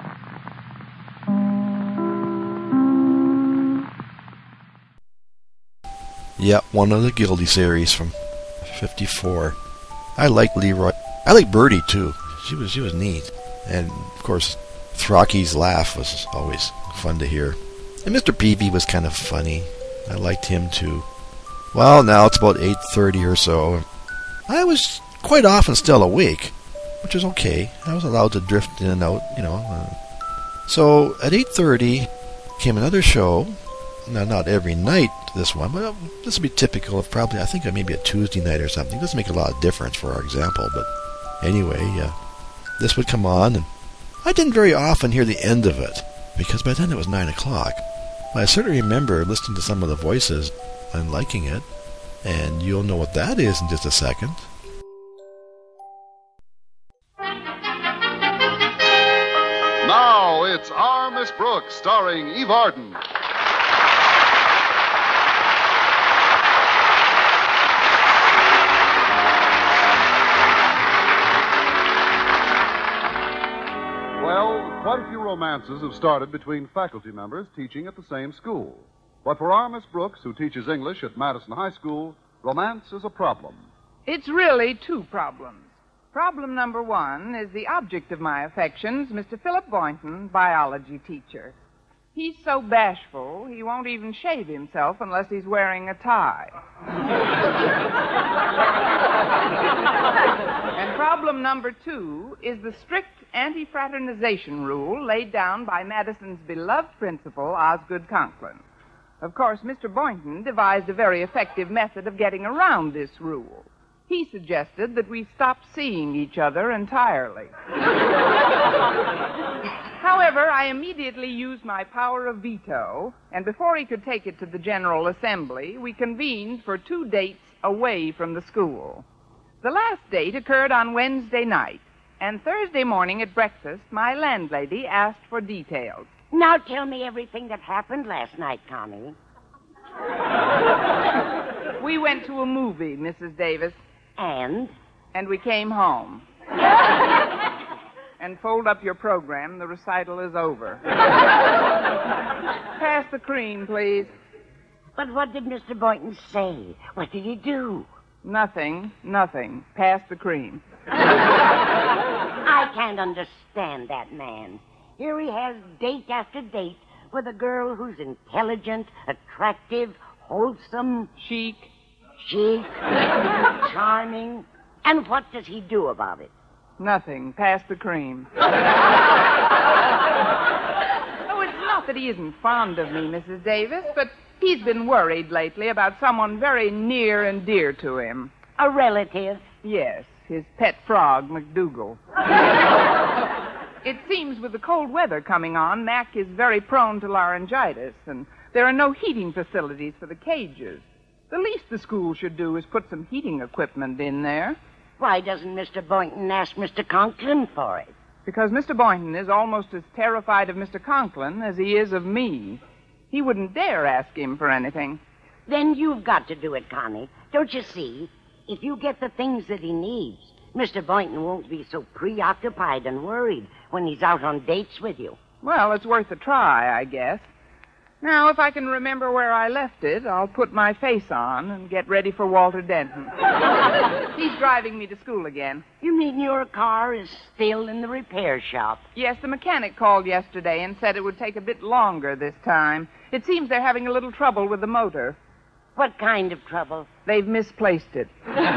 Yep, one of the Gildy series from fifty-four. I like Leroy. I like Birdie, too. She was she was neat. And, of course, Throcky's laugh was always fun to hear. And Mister Peavy was kind of funny. I liked him, too. Well, now it's about eight thirty or so. I was quite often still awake, which is okay. I was allowed to drift in and out, you know. Uh, so at eight thirty came another show. Now, not every night, this one, but uh, this would be typical of probably, I think, uh, maybe a Tuesday night or something. It doesn't make a lot of difference for our example, but anyway, uh, this would come on, and I didn't very often hear the end of it, because by then it was nine o'clock. But I certainly remember listening to some of the voices and liking it, and you'll know what that is in just a second. Now it's Our Miss Brooks, starring Eve Arden. Well, quite a few romances have started between faculty members teaching at the same school. But for our Miss Brooks, who teaches English at Madison High School, romance is a problem. It's really two problems. Problem number one is the object of my affections, Mister Philip Boynton, biology teacher. He's so bashful, he won't even shave himself unless he's wearing a tie. And problem number two is the strict anti-fraternization rule laid down by Madison's beloved principal, Osgood Conklin. Of course, Mister Boynton devised a very effective method of getting around this rule. He suggested that we stop seeing each other entirely. However, I immediately used my power of veto, and before he could take it to the General Assembly, we convened for two dates away from the school. The last date occurred on Wednesday night, and Thursday morning at breakfast, my landlady asked for details. Now tell me everything that happened last night, Connie. We went to a movie, Missus Davis. And? And we came home. And fold up your program. The recital is over. Pass the cream, please. But what did Mister Boynton say? What did he do? Nothing. Nothing. Pass the cream. I can't understand that man. Here he has date after date with a girl who's intelligent, attractive, wholesome, chic, chic, charming. And what does he do about it? Nothing. Pass the cream. Oh, it's not that he isn't fond of me, Missus Davis, but He's been worried lately about someone very near and dear to him. A relative? Yes, his pet frog, McDougal. It seems with the cold weather coming on, Mac is very prone to laryngitis, and there are no heating facilities for the cages. The least the school should do is put some heating equipment in there. Why doesn't Mister Boynton ask Mister Conklin for it? Because Mister Boynton is almost as terrified of Mister Conklin as he is of me. He wouldn't dare ask him for anything. Then you've got to do it, Connie. Don't you see? If you get the things that he needs, Mister Boynton won't be so preoccupied and worried when he's out on dates with you. Well, it's worth a try, I guess. Now, if I can remember where I left it, I'll put my face on and get ready for Walter Denton. He's driving me to school again. You mean your car is still in the repair shop? Yes, the mechanic called yesterday and said it would take a bit longer this time. It seems they're having a little trouble with the motor. What kind of trouble? They've misplaced it.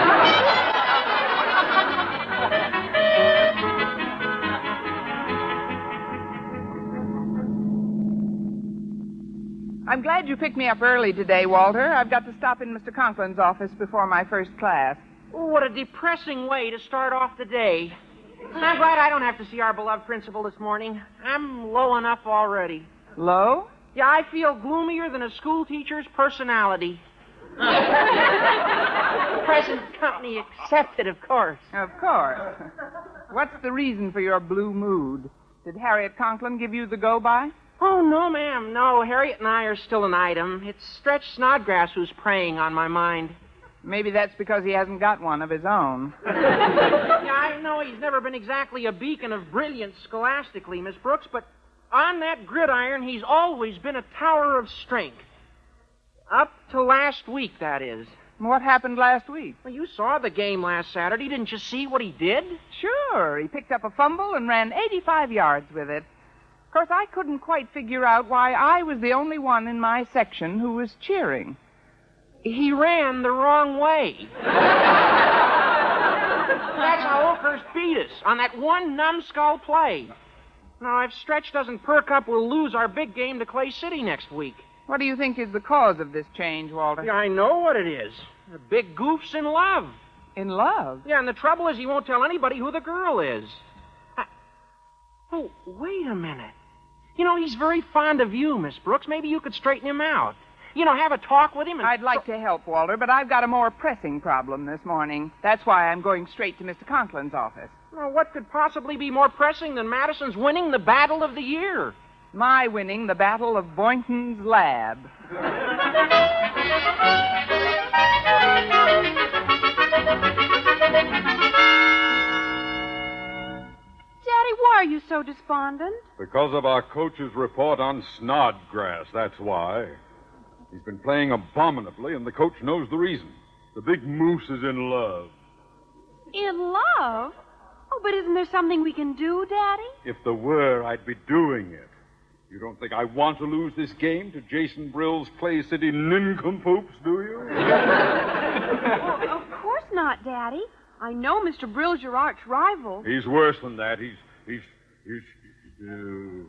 I'm glad you picked me up early today, Walter. I've got to stop in Mister Conklin's office before my first class. Oh, what a depressing way to start off the day. I'm glad I don't have to see our beloved principal this morning. I'm low enough already. Low? Yeah, I feel gloomier than a school teacher's personality. Present company accepted, of course. Of course. What's the reason for your blue mood? Did Harriet Conklin give you the go-by? Oh, no, ma'am. No, Harriet and I are still an item. It's Stretch Snodgrass who's preying on my mind. Maybe that's because he hasn't got one of his own. Yeah, I know he's never been exactly a beacon of brilliance scholastically, Miss Brooks, but on that gridiron, he's always been a tower of strength. Up to last week, that is. What happened last week? Well, you saw the game last Saturday. Didn't you see what he did? Sure. He picked up a fumble and ran eighty-five yards with it. Of course, I couldn't quite figure out why I was the only one in my section who was cheering. He ran the wrong way. That's how Oakhurst beat us, on that one numbskull play. Now, if Stretch doesn't perk up, we'll lose our big game to Clay City next week. What do you think is the cause of this change, Walter? Yeah, I know what it is. The big goof's in love. In love? Yeah, and the trouble is he won't tell anybody who the girl is. I... Oh, wait a minute. You know, he's very fond of you, Miss Brooks. Maybe you could straighten him out. You know, have a talk with him and... I'd like to help, Walter, but I've got a more pressing problem this morning. That's why I'm going straight to Mister Conklin's office. Well, what could possibly be more pressing than Madison's winning the battle of the year? My winning the battle of Boynton's lab. Daddy, why are you so despondent? Because of our coach's report on Snodgrass, that's why. He's been playing abominably, and the coach knows the reason. The big moose is in love. In love? Oh, but isn't there something we can do, Daddy? If there were, I'd be doing it. You don't think I want to lose this game to Jason Brill's Clay City nincompoops, do you? Well, of course not, Daddy. I know Mister Brill's your arch rival. He's worse than that. He's... he's... he's... Uh...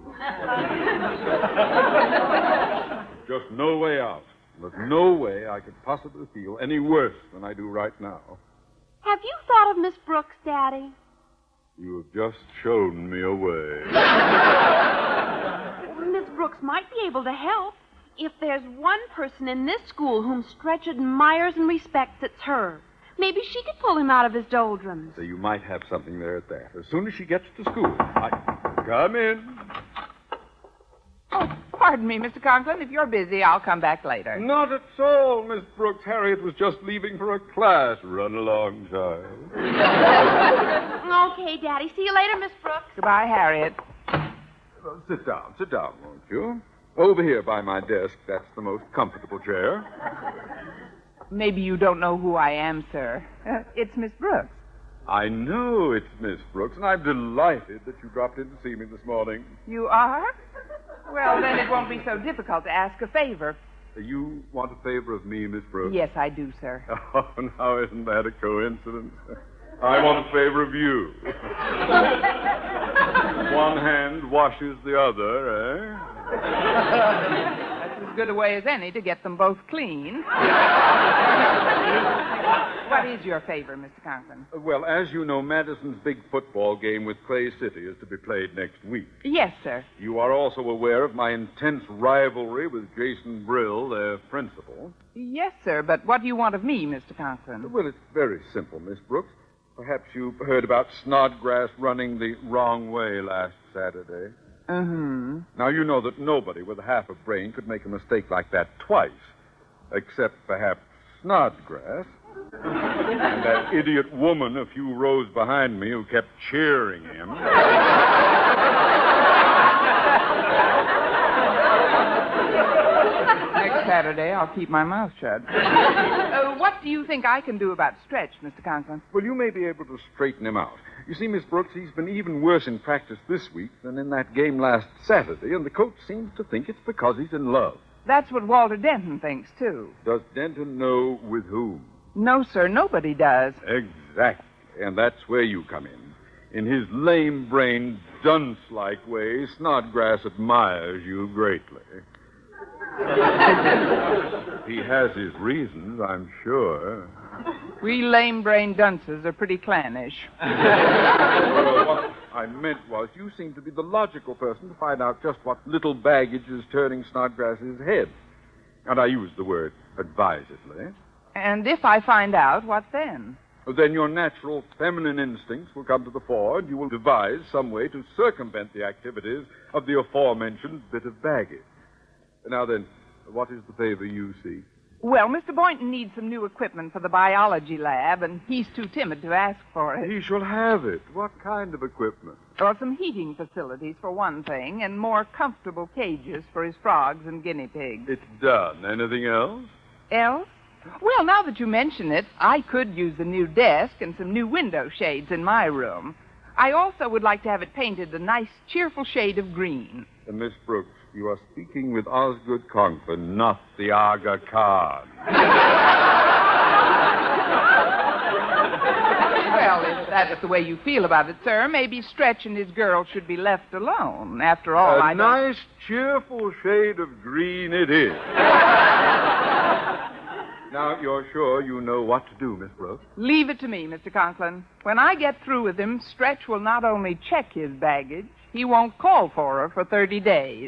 Just no way out. There's no way I could possibly feel any worse than I do right now. Have you thought of Miss Brooks, Daddy? You have just shown me a way. Well, Miss Brooks might be able to help. If there's one person in this school whom Stretch admires and respects, it's her. Maybe she could pull him out of his doldrums. So you might have something there at that. As soon as she gets to school, I... Come in. Oh, pardon me, Mister Conklin. If you're busy, I'll come back later. Not at all, Miss Brooks. Harriet was just leaving for a class. Run along, child. Okay, Daddy. See you later, Miss Brooks. Goodbye, Harriet. Well, sit down. Sit down, won't you? Over here by my desk. That's the most comfortable chair. Maybe you don't know who I am, sir. Uh, it's Miss Brooks. I know it's Miss Brooks, and I'm delighted that you dropped in to see me this morning. You are? Well, then it won't be so difficult to ask a favor. You want a favor of me, Miss Brooks? Yes, I do, sir. Oh, now isn't that a coincidence? I want a favor of you. One hand washes the other, eh? That's as as good a way as any to get them both clean. What is your favor, Mister Conklin? Uh, Well, as you know, Madison's big football game with Clay City is to be played next week. Yes, sir. You are also aware of my intense rivalry with Jason Brill, their principal. Yes, sir, but what do you want of me, Mister Conklin? Well, it's very simple, Miss Brooks. Perhaps you've heard about Snodgrass running the wrong way last Saturday. Uh-huh. Now, you know that nobody with half a brain could make a mistake like that twice, except perhaps Snodgrass. And that idiot woman a few rows behind me who kept cheering him. Next Saturday, I'll keep my mouth shut. Uh, what do you think I can do about Stretch, Mister Conklin? Well, you may be able to straighten him out. You see, Miss Brooks, he's been even worse in practice this week than in that game last Saturday, and the coach seems to think it's because he's in love. That's what Walter Denton thinks, too. Does Denton know with whom? No, sir, nobody does. Exactly. And that's where you come in. In his lame-brained, dunce-like way, Snodgrass admires you greatly. He has his reasons, I'm sure. We lame-brained dunces are pretty clannish. Well, what I meant was you seem to be the logical person to find out just what little baggage is turning Snodgrass's head. And I use the word advisedly. And if I find out, what then? Then your natural feminine instincts will come to the fore, and you will devise some way to circumvent the activities of the aforementioned bit of baggage. Now then, what is the favor you seek? Well, Mister Boynton needs some new equipment for the biology lab, and he's too timid to ask for it. He shall have it. What kind of equipment? Well, some heating facilities, for one thing, and more comfortable cages for his frogs and guinea pigs. It's done. Anything else? Else? Well, now that you mention it, I could use a new desk and some new window shades in my room. I also would like to have it painted a nice, cheerful shade of green. Uh, Miss Brooks, you are speaking with Osgood Conklin, not the Aga Khan. Well, if that is the way you feel about it, sir, maybe Stretch and his girl should be left alone. After all, a I don't... nice, cheerful shade of green it is. Now, you're sure you know what to do, Miss Brooks? Leave it to me, Mister Conklin. When I get through with him, Stretch will not only check his baggage, he won't call for her for thirty days.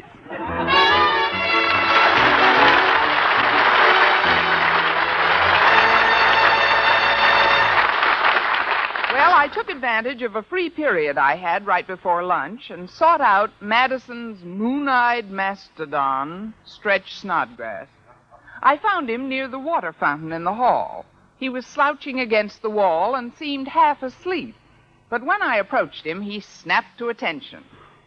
Well, I took advantage of a free period I had right before lunch and sought out Madison's moon-eyed mastodon, Stretch Snodgrass. I found him near the water fountain in the hall. He was slouching against the wall and seemed half asleep. But when I approached him, he snapped to attention.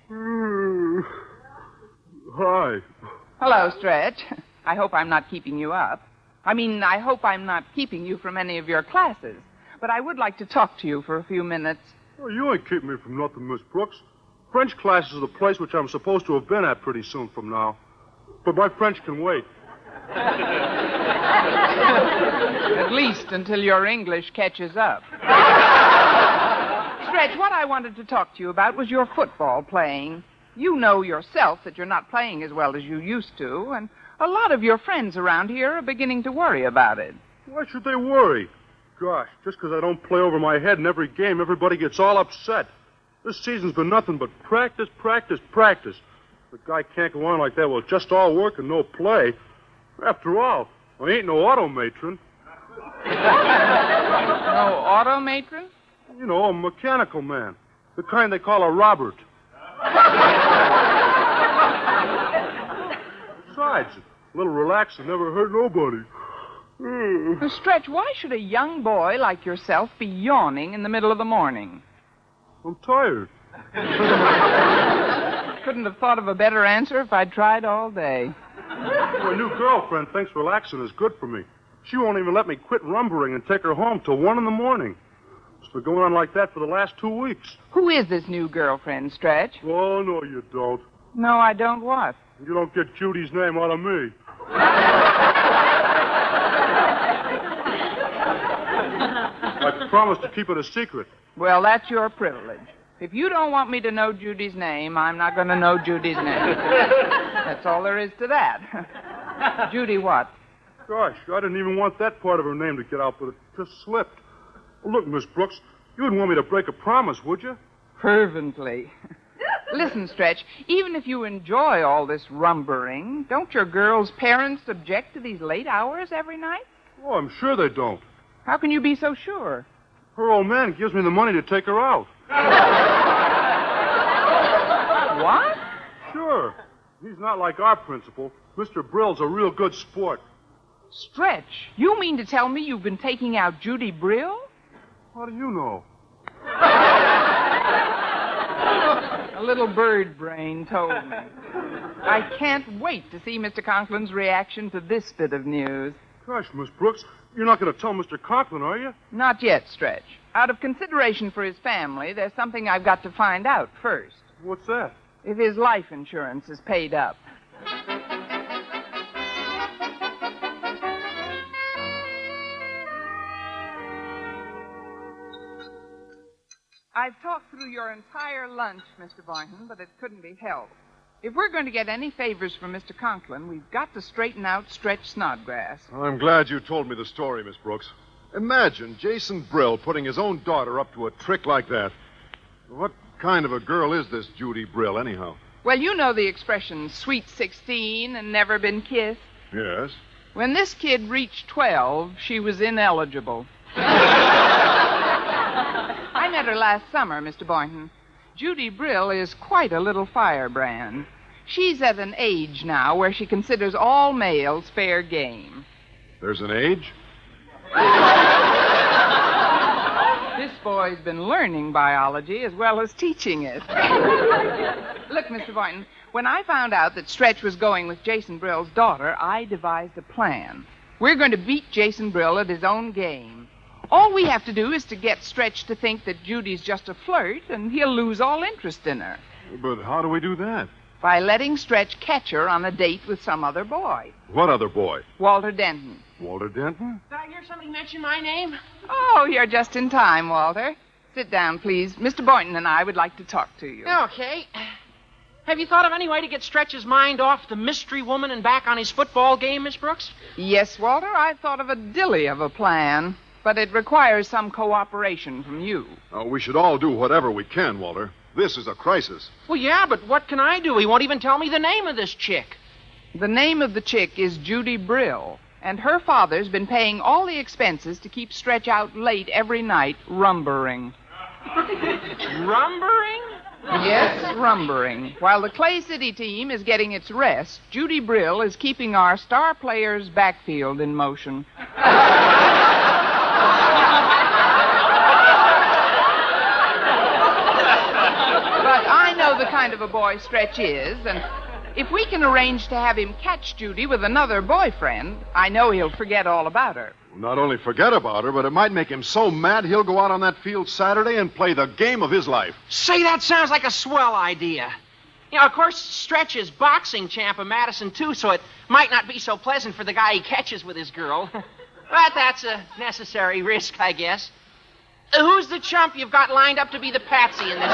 Hi. Hello, Stretch. I hope I'm not keeping you up. I mean, I hope I'm not keeping you from any of your classes. But I would like to talk to you for a few minutes. Well, you ain't keeping me from nothing, Miss Brooks. French classes are the place which I'm supposed to have been at pretty soon from now. But my French can wait. At least until your English catches up. Stretch, what I wanted to talk to you about was your football playing. You know yourself that you're not playing as well as you used to, and a lot of your friends around here are beginning to worry about it. Why should they worry? Gosh, just because I don't play over my head in every game, everybody gets all upset. This season's been nothing but practice, practice, practice. The guy can't go on like that. Well, just all work and no play. After all, I ain't no automatron. No automatron? You know, a mechanical man. The kind they call a Robert. Besides, a little relaxing never hurt nobody. Now, Stretch, why should a young boy like yourself be yawning in the middle of the morning? I'm tired. Couldn't have thought of a better answer if I'd tried all day. My new girlfriend thinks relaxing is good for me. She won't even let me quit rumbling and take her home till one in the morning. It's been going on like that for the last two weeks. Who is this new girlfriend, Stretch? Oh, no, you don't. No, I don't what? You don't get Judy's name out of me. I promised to keep it a secret. Well, that's your privilege. If you don't want me to know Judy's name, I'm not going to know Judy's name. That's all there is to that. Judy what? Gosh, I didn't even want that part of her name to get out, but it just slipped. Well, look, Miss Brooks, you wouldn't want me to break a promise, would you? Fervently. Listen, Stretch, even if you enjoy all this rumbering, don't your girl's parents object to these late hours every night? Oh, I'm sure they don't. How can you be so sure? Her old man gives me the money to take her out. What? Sure. He's not like our principal. Mister Brill's a real good sport. Stretch, you mean to tell me you've been taking out Judy Brill? How do you know? A little bird brain told me. I can't wait to see Mister Conklin's reaction to this bit of news. Gosh, Miss Brooks, you're not going to tell Mister Conklin, are you? Not yet, Stretch. Out of consideration for his family, there's something I've got to find out first. What's that? If his life insurance is paid up. I've talked through your entire lunch, Mister Boynton, but it couldn't be helped. If we're going to get any favors from Mister Conklin, we've got to straighten out Stretch Snodgrass. I'm glad you told me the story, Miss Brooks. Imagine Jason Brill putting his own daughter up to a trick like that. What kind of a girl is this Judy Brill, anyhow? Well, you know the expression, sweet sixteen and never been kissed. Yes. When this kid reached twelve, she was ineligible. I met her last summer, Mister Boynton. Judy Brill is quite a little firebrand. She's at an age now where she considers all males fair game. There's an age? This boy's been learning biology as well as teaching it. Look, Mister Boynton, when I found out that Stretch was going with Jason Brill's daughter, I devised a plan. We're going to beat Jason Brill at his own game. All we have to do is to get Stretch to think that Judy's just a flirt, and he'll lose all interest in her. But how do we do that? By letting Stretch catch her on a date with some other boy. What other boy? Walter Denton. Walter Denton? Did I hear somebody mention my name? Oh, you're just in time, Walter. Sit down, please. Mister Boynton and I would like to talk to you. Okay. Have you thought of any way to get Stretch's mind off the mystery woman and back on his football game, Miss Brooks? Yes, Walter, I've thought of a dilly of a plan. But it requires some cooperation from you. Oh, we should all do whatever we can, Walter. This is a crisis. Well, yeah, but what can I do? He won't even tell me the name of this chick. The name of the chick is Judy Brill, and her father's been paying all the expenses to keep Stretch out late every night, rumbering. Rumbering? Yes, rumbering. While the Clay City team is getting its rest, Judy Brill is keeping our star player's backfield in motion. The kind of a boy Stretch is, and if we can arrange to have him catch Judy with another boyfriend, I know he'll forget all about her. Not only forget about her, but it might make him so mad he'll go out on that field Saturday and play the game of his life. Say, that sounds like a swell idea. You know, of course, Stretch is boxing champ of Madison, too, so it might not be so pleasant for the guy he catches with his girl. But that's a necessary risk, I guess. Uh, who's the chump you've got lined up to be the patsy in this?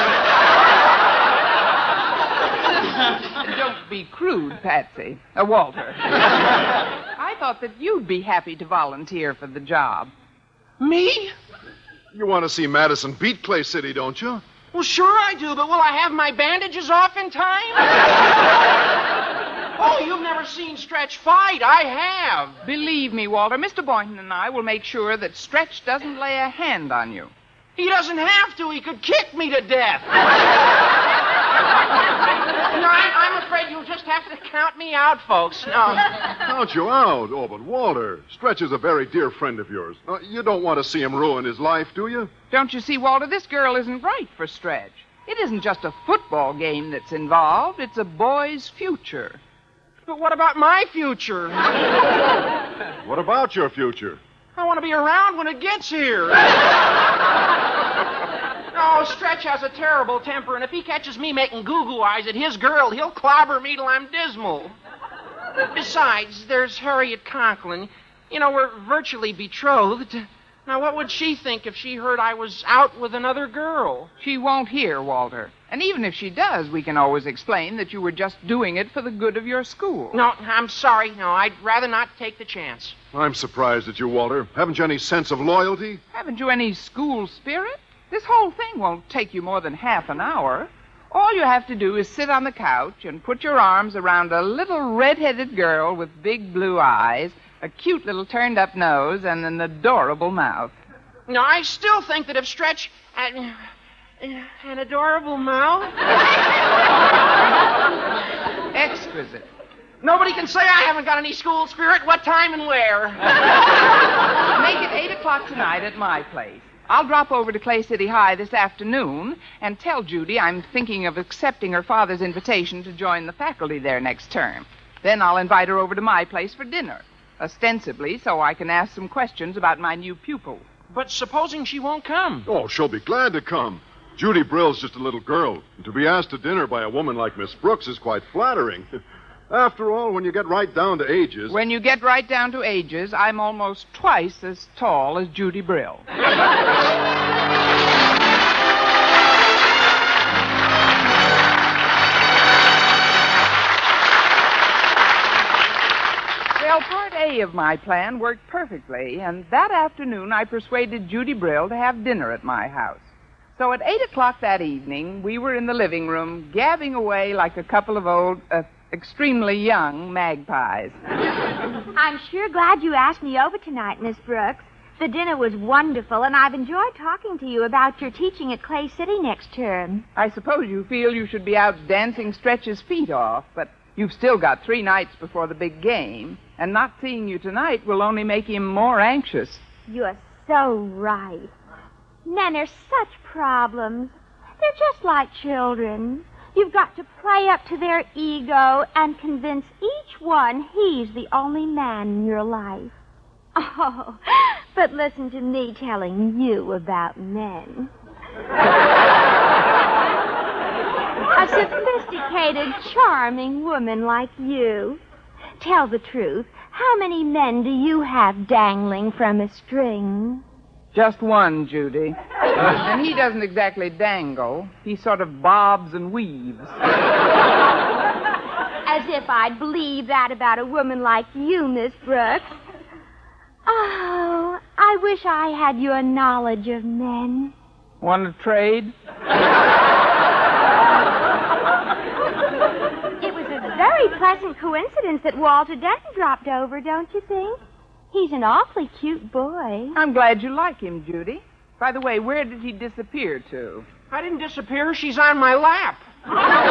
Don't be crude, Patsy. Uh, Walter. I thought that you'd be happy to volunteer for the job. Me? You want to see Madison beat Clay City, don't you? Well, sure I do, but will I have my bandages off in time? Oh, you've never seen Stretch fight. I have. Believe me, Walter, Mister Boynton and I will make sure that Stretch doesn't lay a hand on you. He doesn't have to. He could kick me to death. No, I, I'm afraid you'll just have to count me out, folks. No. Count you out? Oh, but Walter, Stretch is a very dear friend of yours. Uh, you don't want to see him ruin his life, do you? Don't you see, Walter, this girl isn't right for Stretch. It isn't just a football game that's involved. It's a boy's future. But what about my future? What about your future? I want to be around when it gets here. Oh, Stretch has a terrible temper, and if he catches me making goo-goo eyes at his girl, he'll clobber me till I'm dismal. Besides, there's Harriet Conklin. You know, we're virtually betrothed. Now, what would she think if she heard I was out with another girl? She won't hear, Walter. And even if she does, we can always explain that you were just doing it for the good of your school. No, I'm sorry. No, I'd rather not take the chance. I'm surprised at you, Walter. Haven't you any sense of loyalty? Haven't you any school spirit? This whole thing won't take you more than half an hour. All you have to do is sit on the couch and put your arms around a little red-headed girl with big blue eyes, a cute little turned-up nose, and an adorable mouth. No, I still think that if Stretch had an adorable mouth... Exquisite. Nobody can say I haven't got any school spirit. What time and where? Make it eight o'clock tonight at my place. I'll drop over to Clay City High this afternoon and tell Judy I'm thinking of accepting her father's invitation to join the faculty there next term. Then I'll invite her over to my place for dinner, ostensibly so I can ask some questions about my new pupil. But supposing she won't come? Oh, she'll be glad to come. Judy Brill's just a little girl. And to be asked to dinner by a woman like Miss Brooks is quite flattering. After all, when you get right down to ages... When you get right down to ages, I'm almost twice as tall as Judy Brill. Well, part A of my plan worked perfectly, and that afternoon I persuaded Judy Brill to have dinner at my house. So at eight o'clock that evening, we were in the living room, gabbing away like a couple of old... Uh, extremely young magpies. I'm sure glad you asked me over tonight, Miss Brooks. The dinner was wonderful, and I've enjoyed talking to you about your teaching at Clay City next term. I suppose you feel you should be out dancing Stretch's feet off, but you've still got three nights before the big game, and not seeing you tonight will only make him more anxious. You're so right. Men are such problems. They're just like children. You've got to play up to their ego and convince each one he's the only man in your life. Oh, but listen to me telling you about men. A sophisticated, charming woman like you. Tell the truth. How many men do you have dangling from a string? Just one, Judy. And he doesn't exactly dangle. He sort of bobs and weaves. As if I'd believe that about a woman like you, Miss Brooks. Oh, I wish I had your knowledge of men. Want to trade? It was a very pleasant coincidence that Walter Denton dropped over, don't you think? He's an awfully cute boy. I'm glad you like him, Judy. By the way, where did he disappear to? I didn't disappear. She's on my lap. Oh,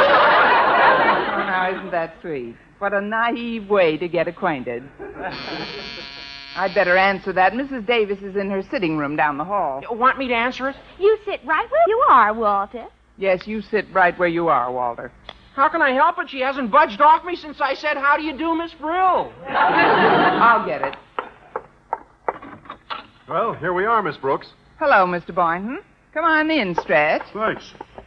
now, isn't that sweet? What a naive way to get acquainted. I'd better answer that. Missus Davis is in her sitting room down the hall. You want me to answer it? You sit right where you are, Walter. Yes, you sit right where you are, Walter. How can I help it? She hasn't budged off me since I said, how do you do, Miss Brill? I'll get it. Well, here we are, Miss Brooks. Hello, Mister Boynton. Come on in, Stretch. Thanks.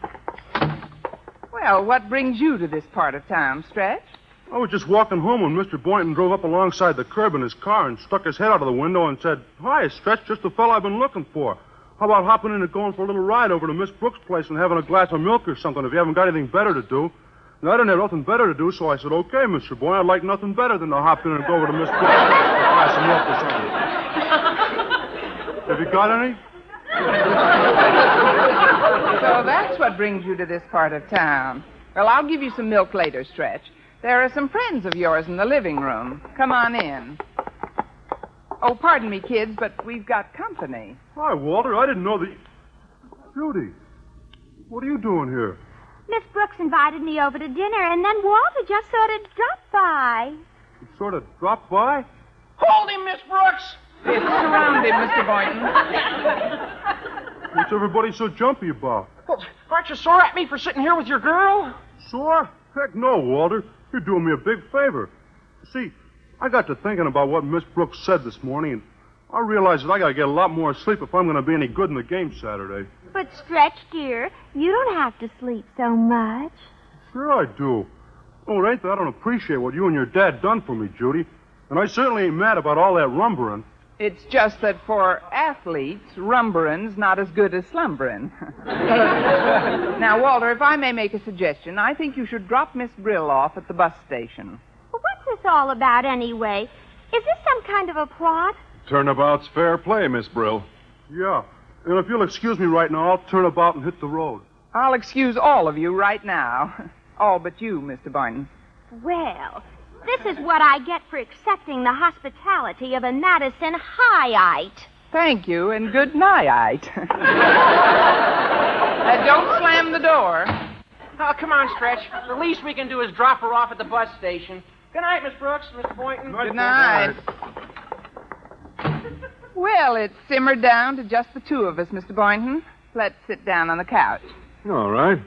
Well, what brings you to this part of town, Stretch? I was just walking home when Mister Boynton drove up alongside the curb in his car and stuck his head out of the window and said, "Hi, Stretch, just the fellow I've been looking for. How about hopping in and going for a little ride over to Miss Brooks' place and having a glass of milk or something if you haven't got anything better to do?" And I didn't have nothing better to do, so I said, "Okay, Mister Boynton, I'd like nothing better than to hop in and go over to Miss Brooks' place for a glass of milk or something." Have you got any? So that's what brings you to this part of town. Well, I'll give you some milk later, Stretch. There are some friends of yours in the living room. Come on in. Oh, pardon me, kids, but we've got company. Hi, Walter. I didn't know that... Judy, what are you doing here? Miss Brooks invited me over to dinner, and then Walter just sort of dropped by. You sort of dropped by? Hold him, Miss Brooks! It's around him, Mister Boynton. What's everybody so jumpy about? Well, aren't you sore at me for sitting here with your girl? Sore? Heck no, Walter. You're doing me a big favor. See, I got to thinking about what Miss Brooks said this morning, and I realized that I got to get a lot more sleep if I'm going to be any good in the game Saturday. But, Stretch, dear, you don't have to sleep so much. Sure I do. Oh, it ain't that I don't appreciate what you and your dad done for me, Judy. And I certainly ain't mad about all that rumbering. It's just that for athletes, rumbering's not as good as slumbering. Now, Walter, if I may make a suggestion, I think you should drop Miss Brill off at the bus station. Well, what's this all about anyway? Is this some kind of a plot? Turnabout's fair play, Miss Brill. Yeah. And if you'll excuse me right now, I'll turn about and hit the road. I'll excuse all of you right now. All but you, Mister Boynton. Well, this is what I get for accepting the hospitality of a Madison Highite. Thank you, and good night. uh, don't slam the door. Oh, come on, Stretch. The least we can do is drop her off at the bus station. Good night, Miss Brooks, Mister Boynton. Good night. Well, it's simmered down to just the two of us, Mister Boynton. Let's sit down on the couch. All right.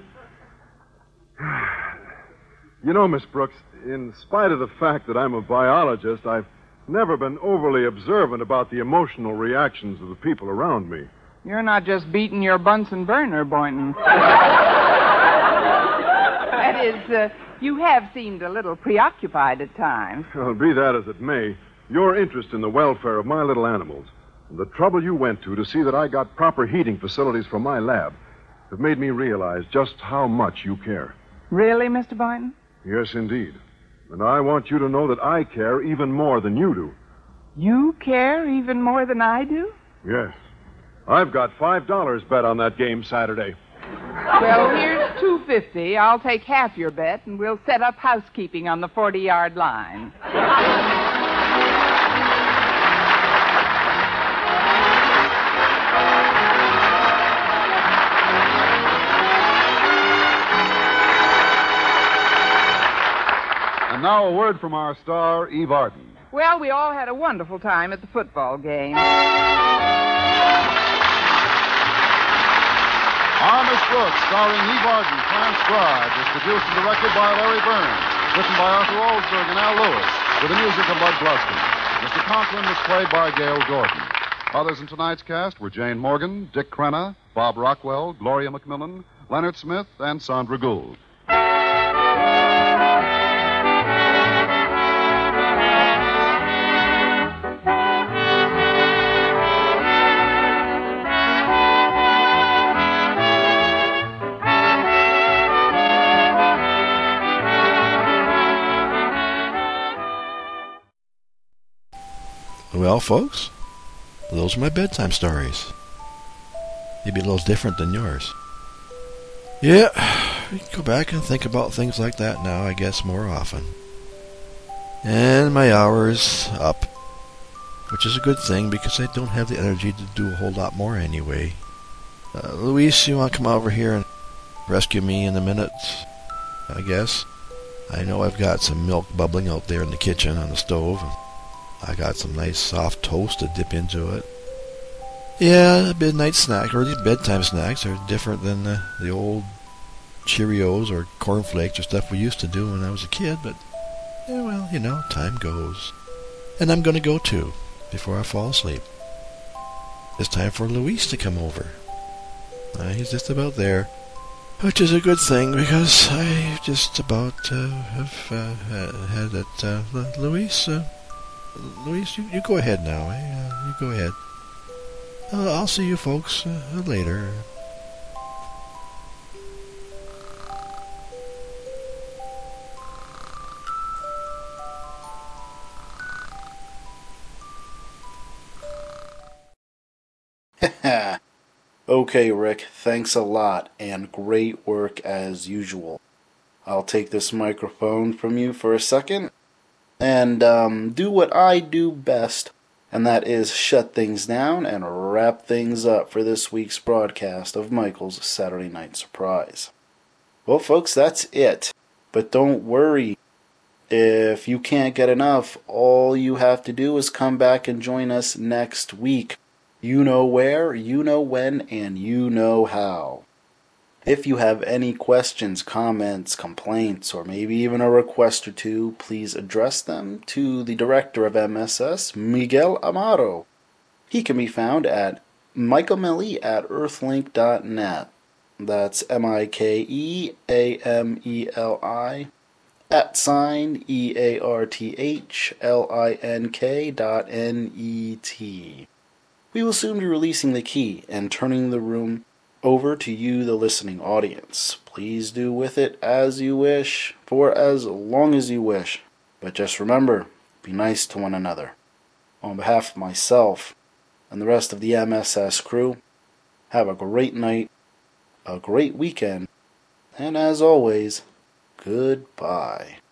You know, Miss Brooks, in spite of the fact that I'm a biologist, I've never been overly observant about the emotional reactions of the people around me. You're not just beating your Bunsen burner, Boynton. That is, uh, you have seemed a little preoccupied at times. Well, be that as it may, your interest in the welfare of my little animals and the trouble you went to to see that I got proper heating facilities for my lab have made me realize just how much you care. Really, Mister Boynton? Yes, indeed. And I want you to know that I care even more than you do. You care even more than I do? Yes. I've got five dollars bet on that game Saturday. Well, here's two fifty. I'll take half your bet, and we'll set up housekeeping on the forty-yard line. And now a word from our star, Eve Arden. Well, we all had a wonderful time at the football game. Our Miss Brooks, starring Eve Arden, transcribed, is produced and directed by Larry Burns, written by Arthur Oldsberg and Al Lewis, with the music of Bud Bluskin. Mister Conklin was played by Gail Gordon. Others in tonight's cast were Jane Morgan, Dick Crenna, Bob Rockwell, Gloria McMillan, Leonard Smith, and Sandra Gould. Well, folks, those are my bedtime stories. Maybe a little different than yours. Yeah, we can go back and think about things like that now, I guess, more often. And my hour's up, which is a good thing because I don't have the energy to do a whole lot more anyway. Uh, Luis, you want to come over here and rescue me in a minute, I guess? I know I've got some milk bubbling out there in the kitchen on the stove. I got some nice soft toast to dip into it. Yeah, a midnight snack, or these bedtime snacks, are different than the, the old Cheerios or cornflakes or stuff we used to do when I was a kid, but, yeah, well, you know, time goes. And I'm going to go too, before I fall asleep. It's time for Luis to come over. Uh, he's just about there, which is a good thing because I just about uh, have uh, had it. Uh, Luis, uh, Luis, you, you go ahead now, eh? Uh, you go ahead. Uh, I'll see you folks uh, later. Okay, Rick, thanks a lot, and great work as usual. I'll take this microphone from you for a second and um, do what I do best, and that is shut things down and wrap things up for this week's broadcast of Michael's Saturday Night Surprise. Well, folks, that's it. But don't worry. If you can't get enough, all you have to do is come back and join us next week. You know where, you know when, and you know how. If you have any questions, comments, complaints, or maybe even a request or two, please address them to the director of M S S, Miguel Amaro. He can be found at michaelmeli at earthlink dot net. That's M I K E A M E L I at sign E A R T H L I N K dot N E T. We will soon be releasing the key and turning the room over to you, the listening audience. Please do with it as you wish, for as long as you wish. But just remember, be nice to one another. On behalf of myself and the rest of the M S S crew, have a great night, a great weekend, and as always, goodbye.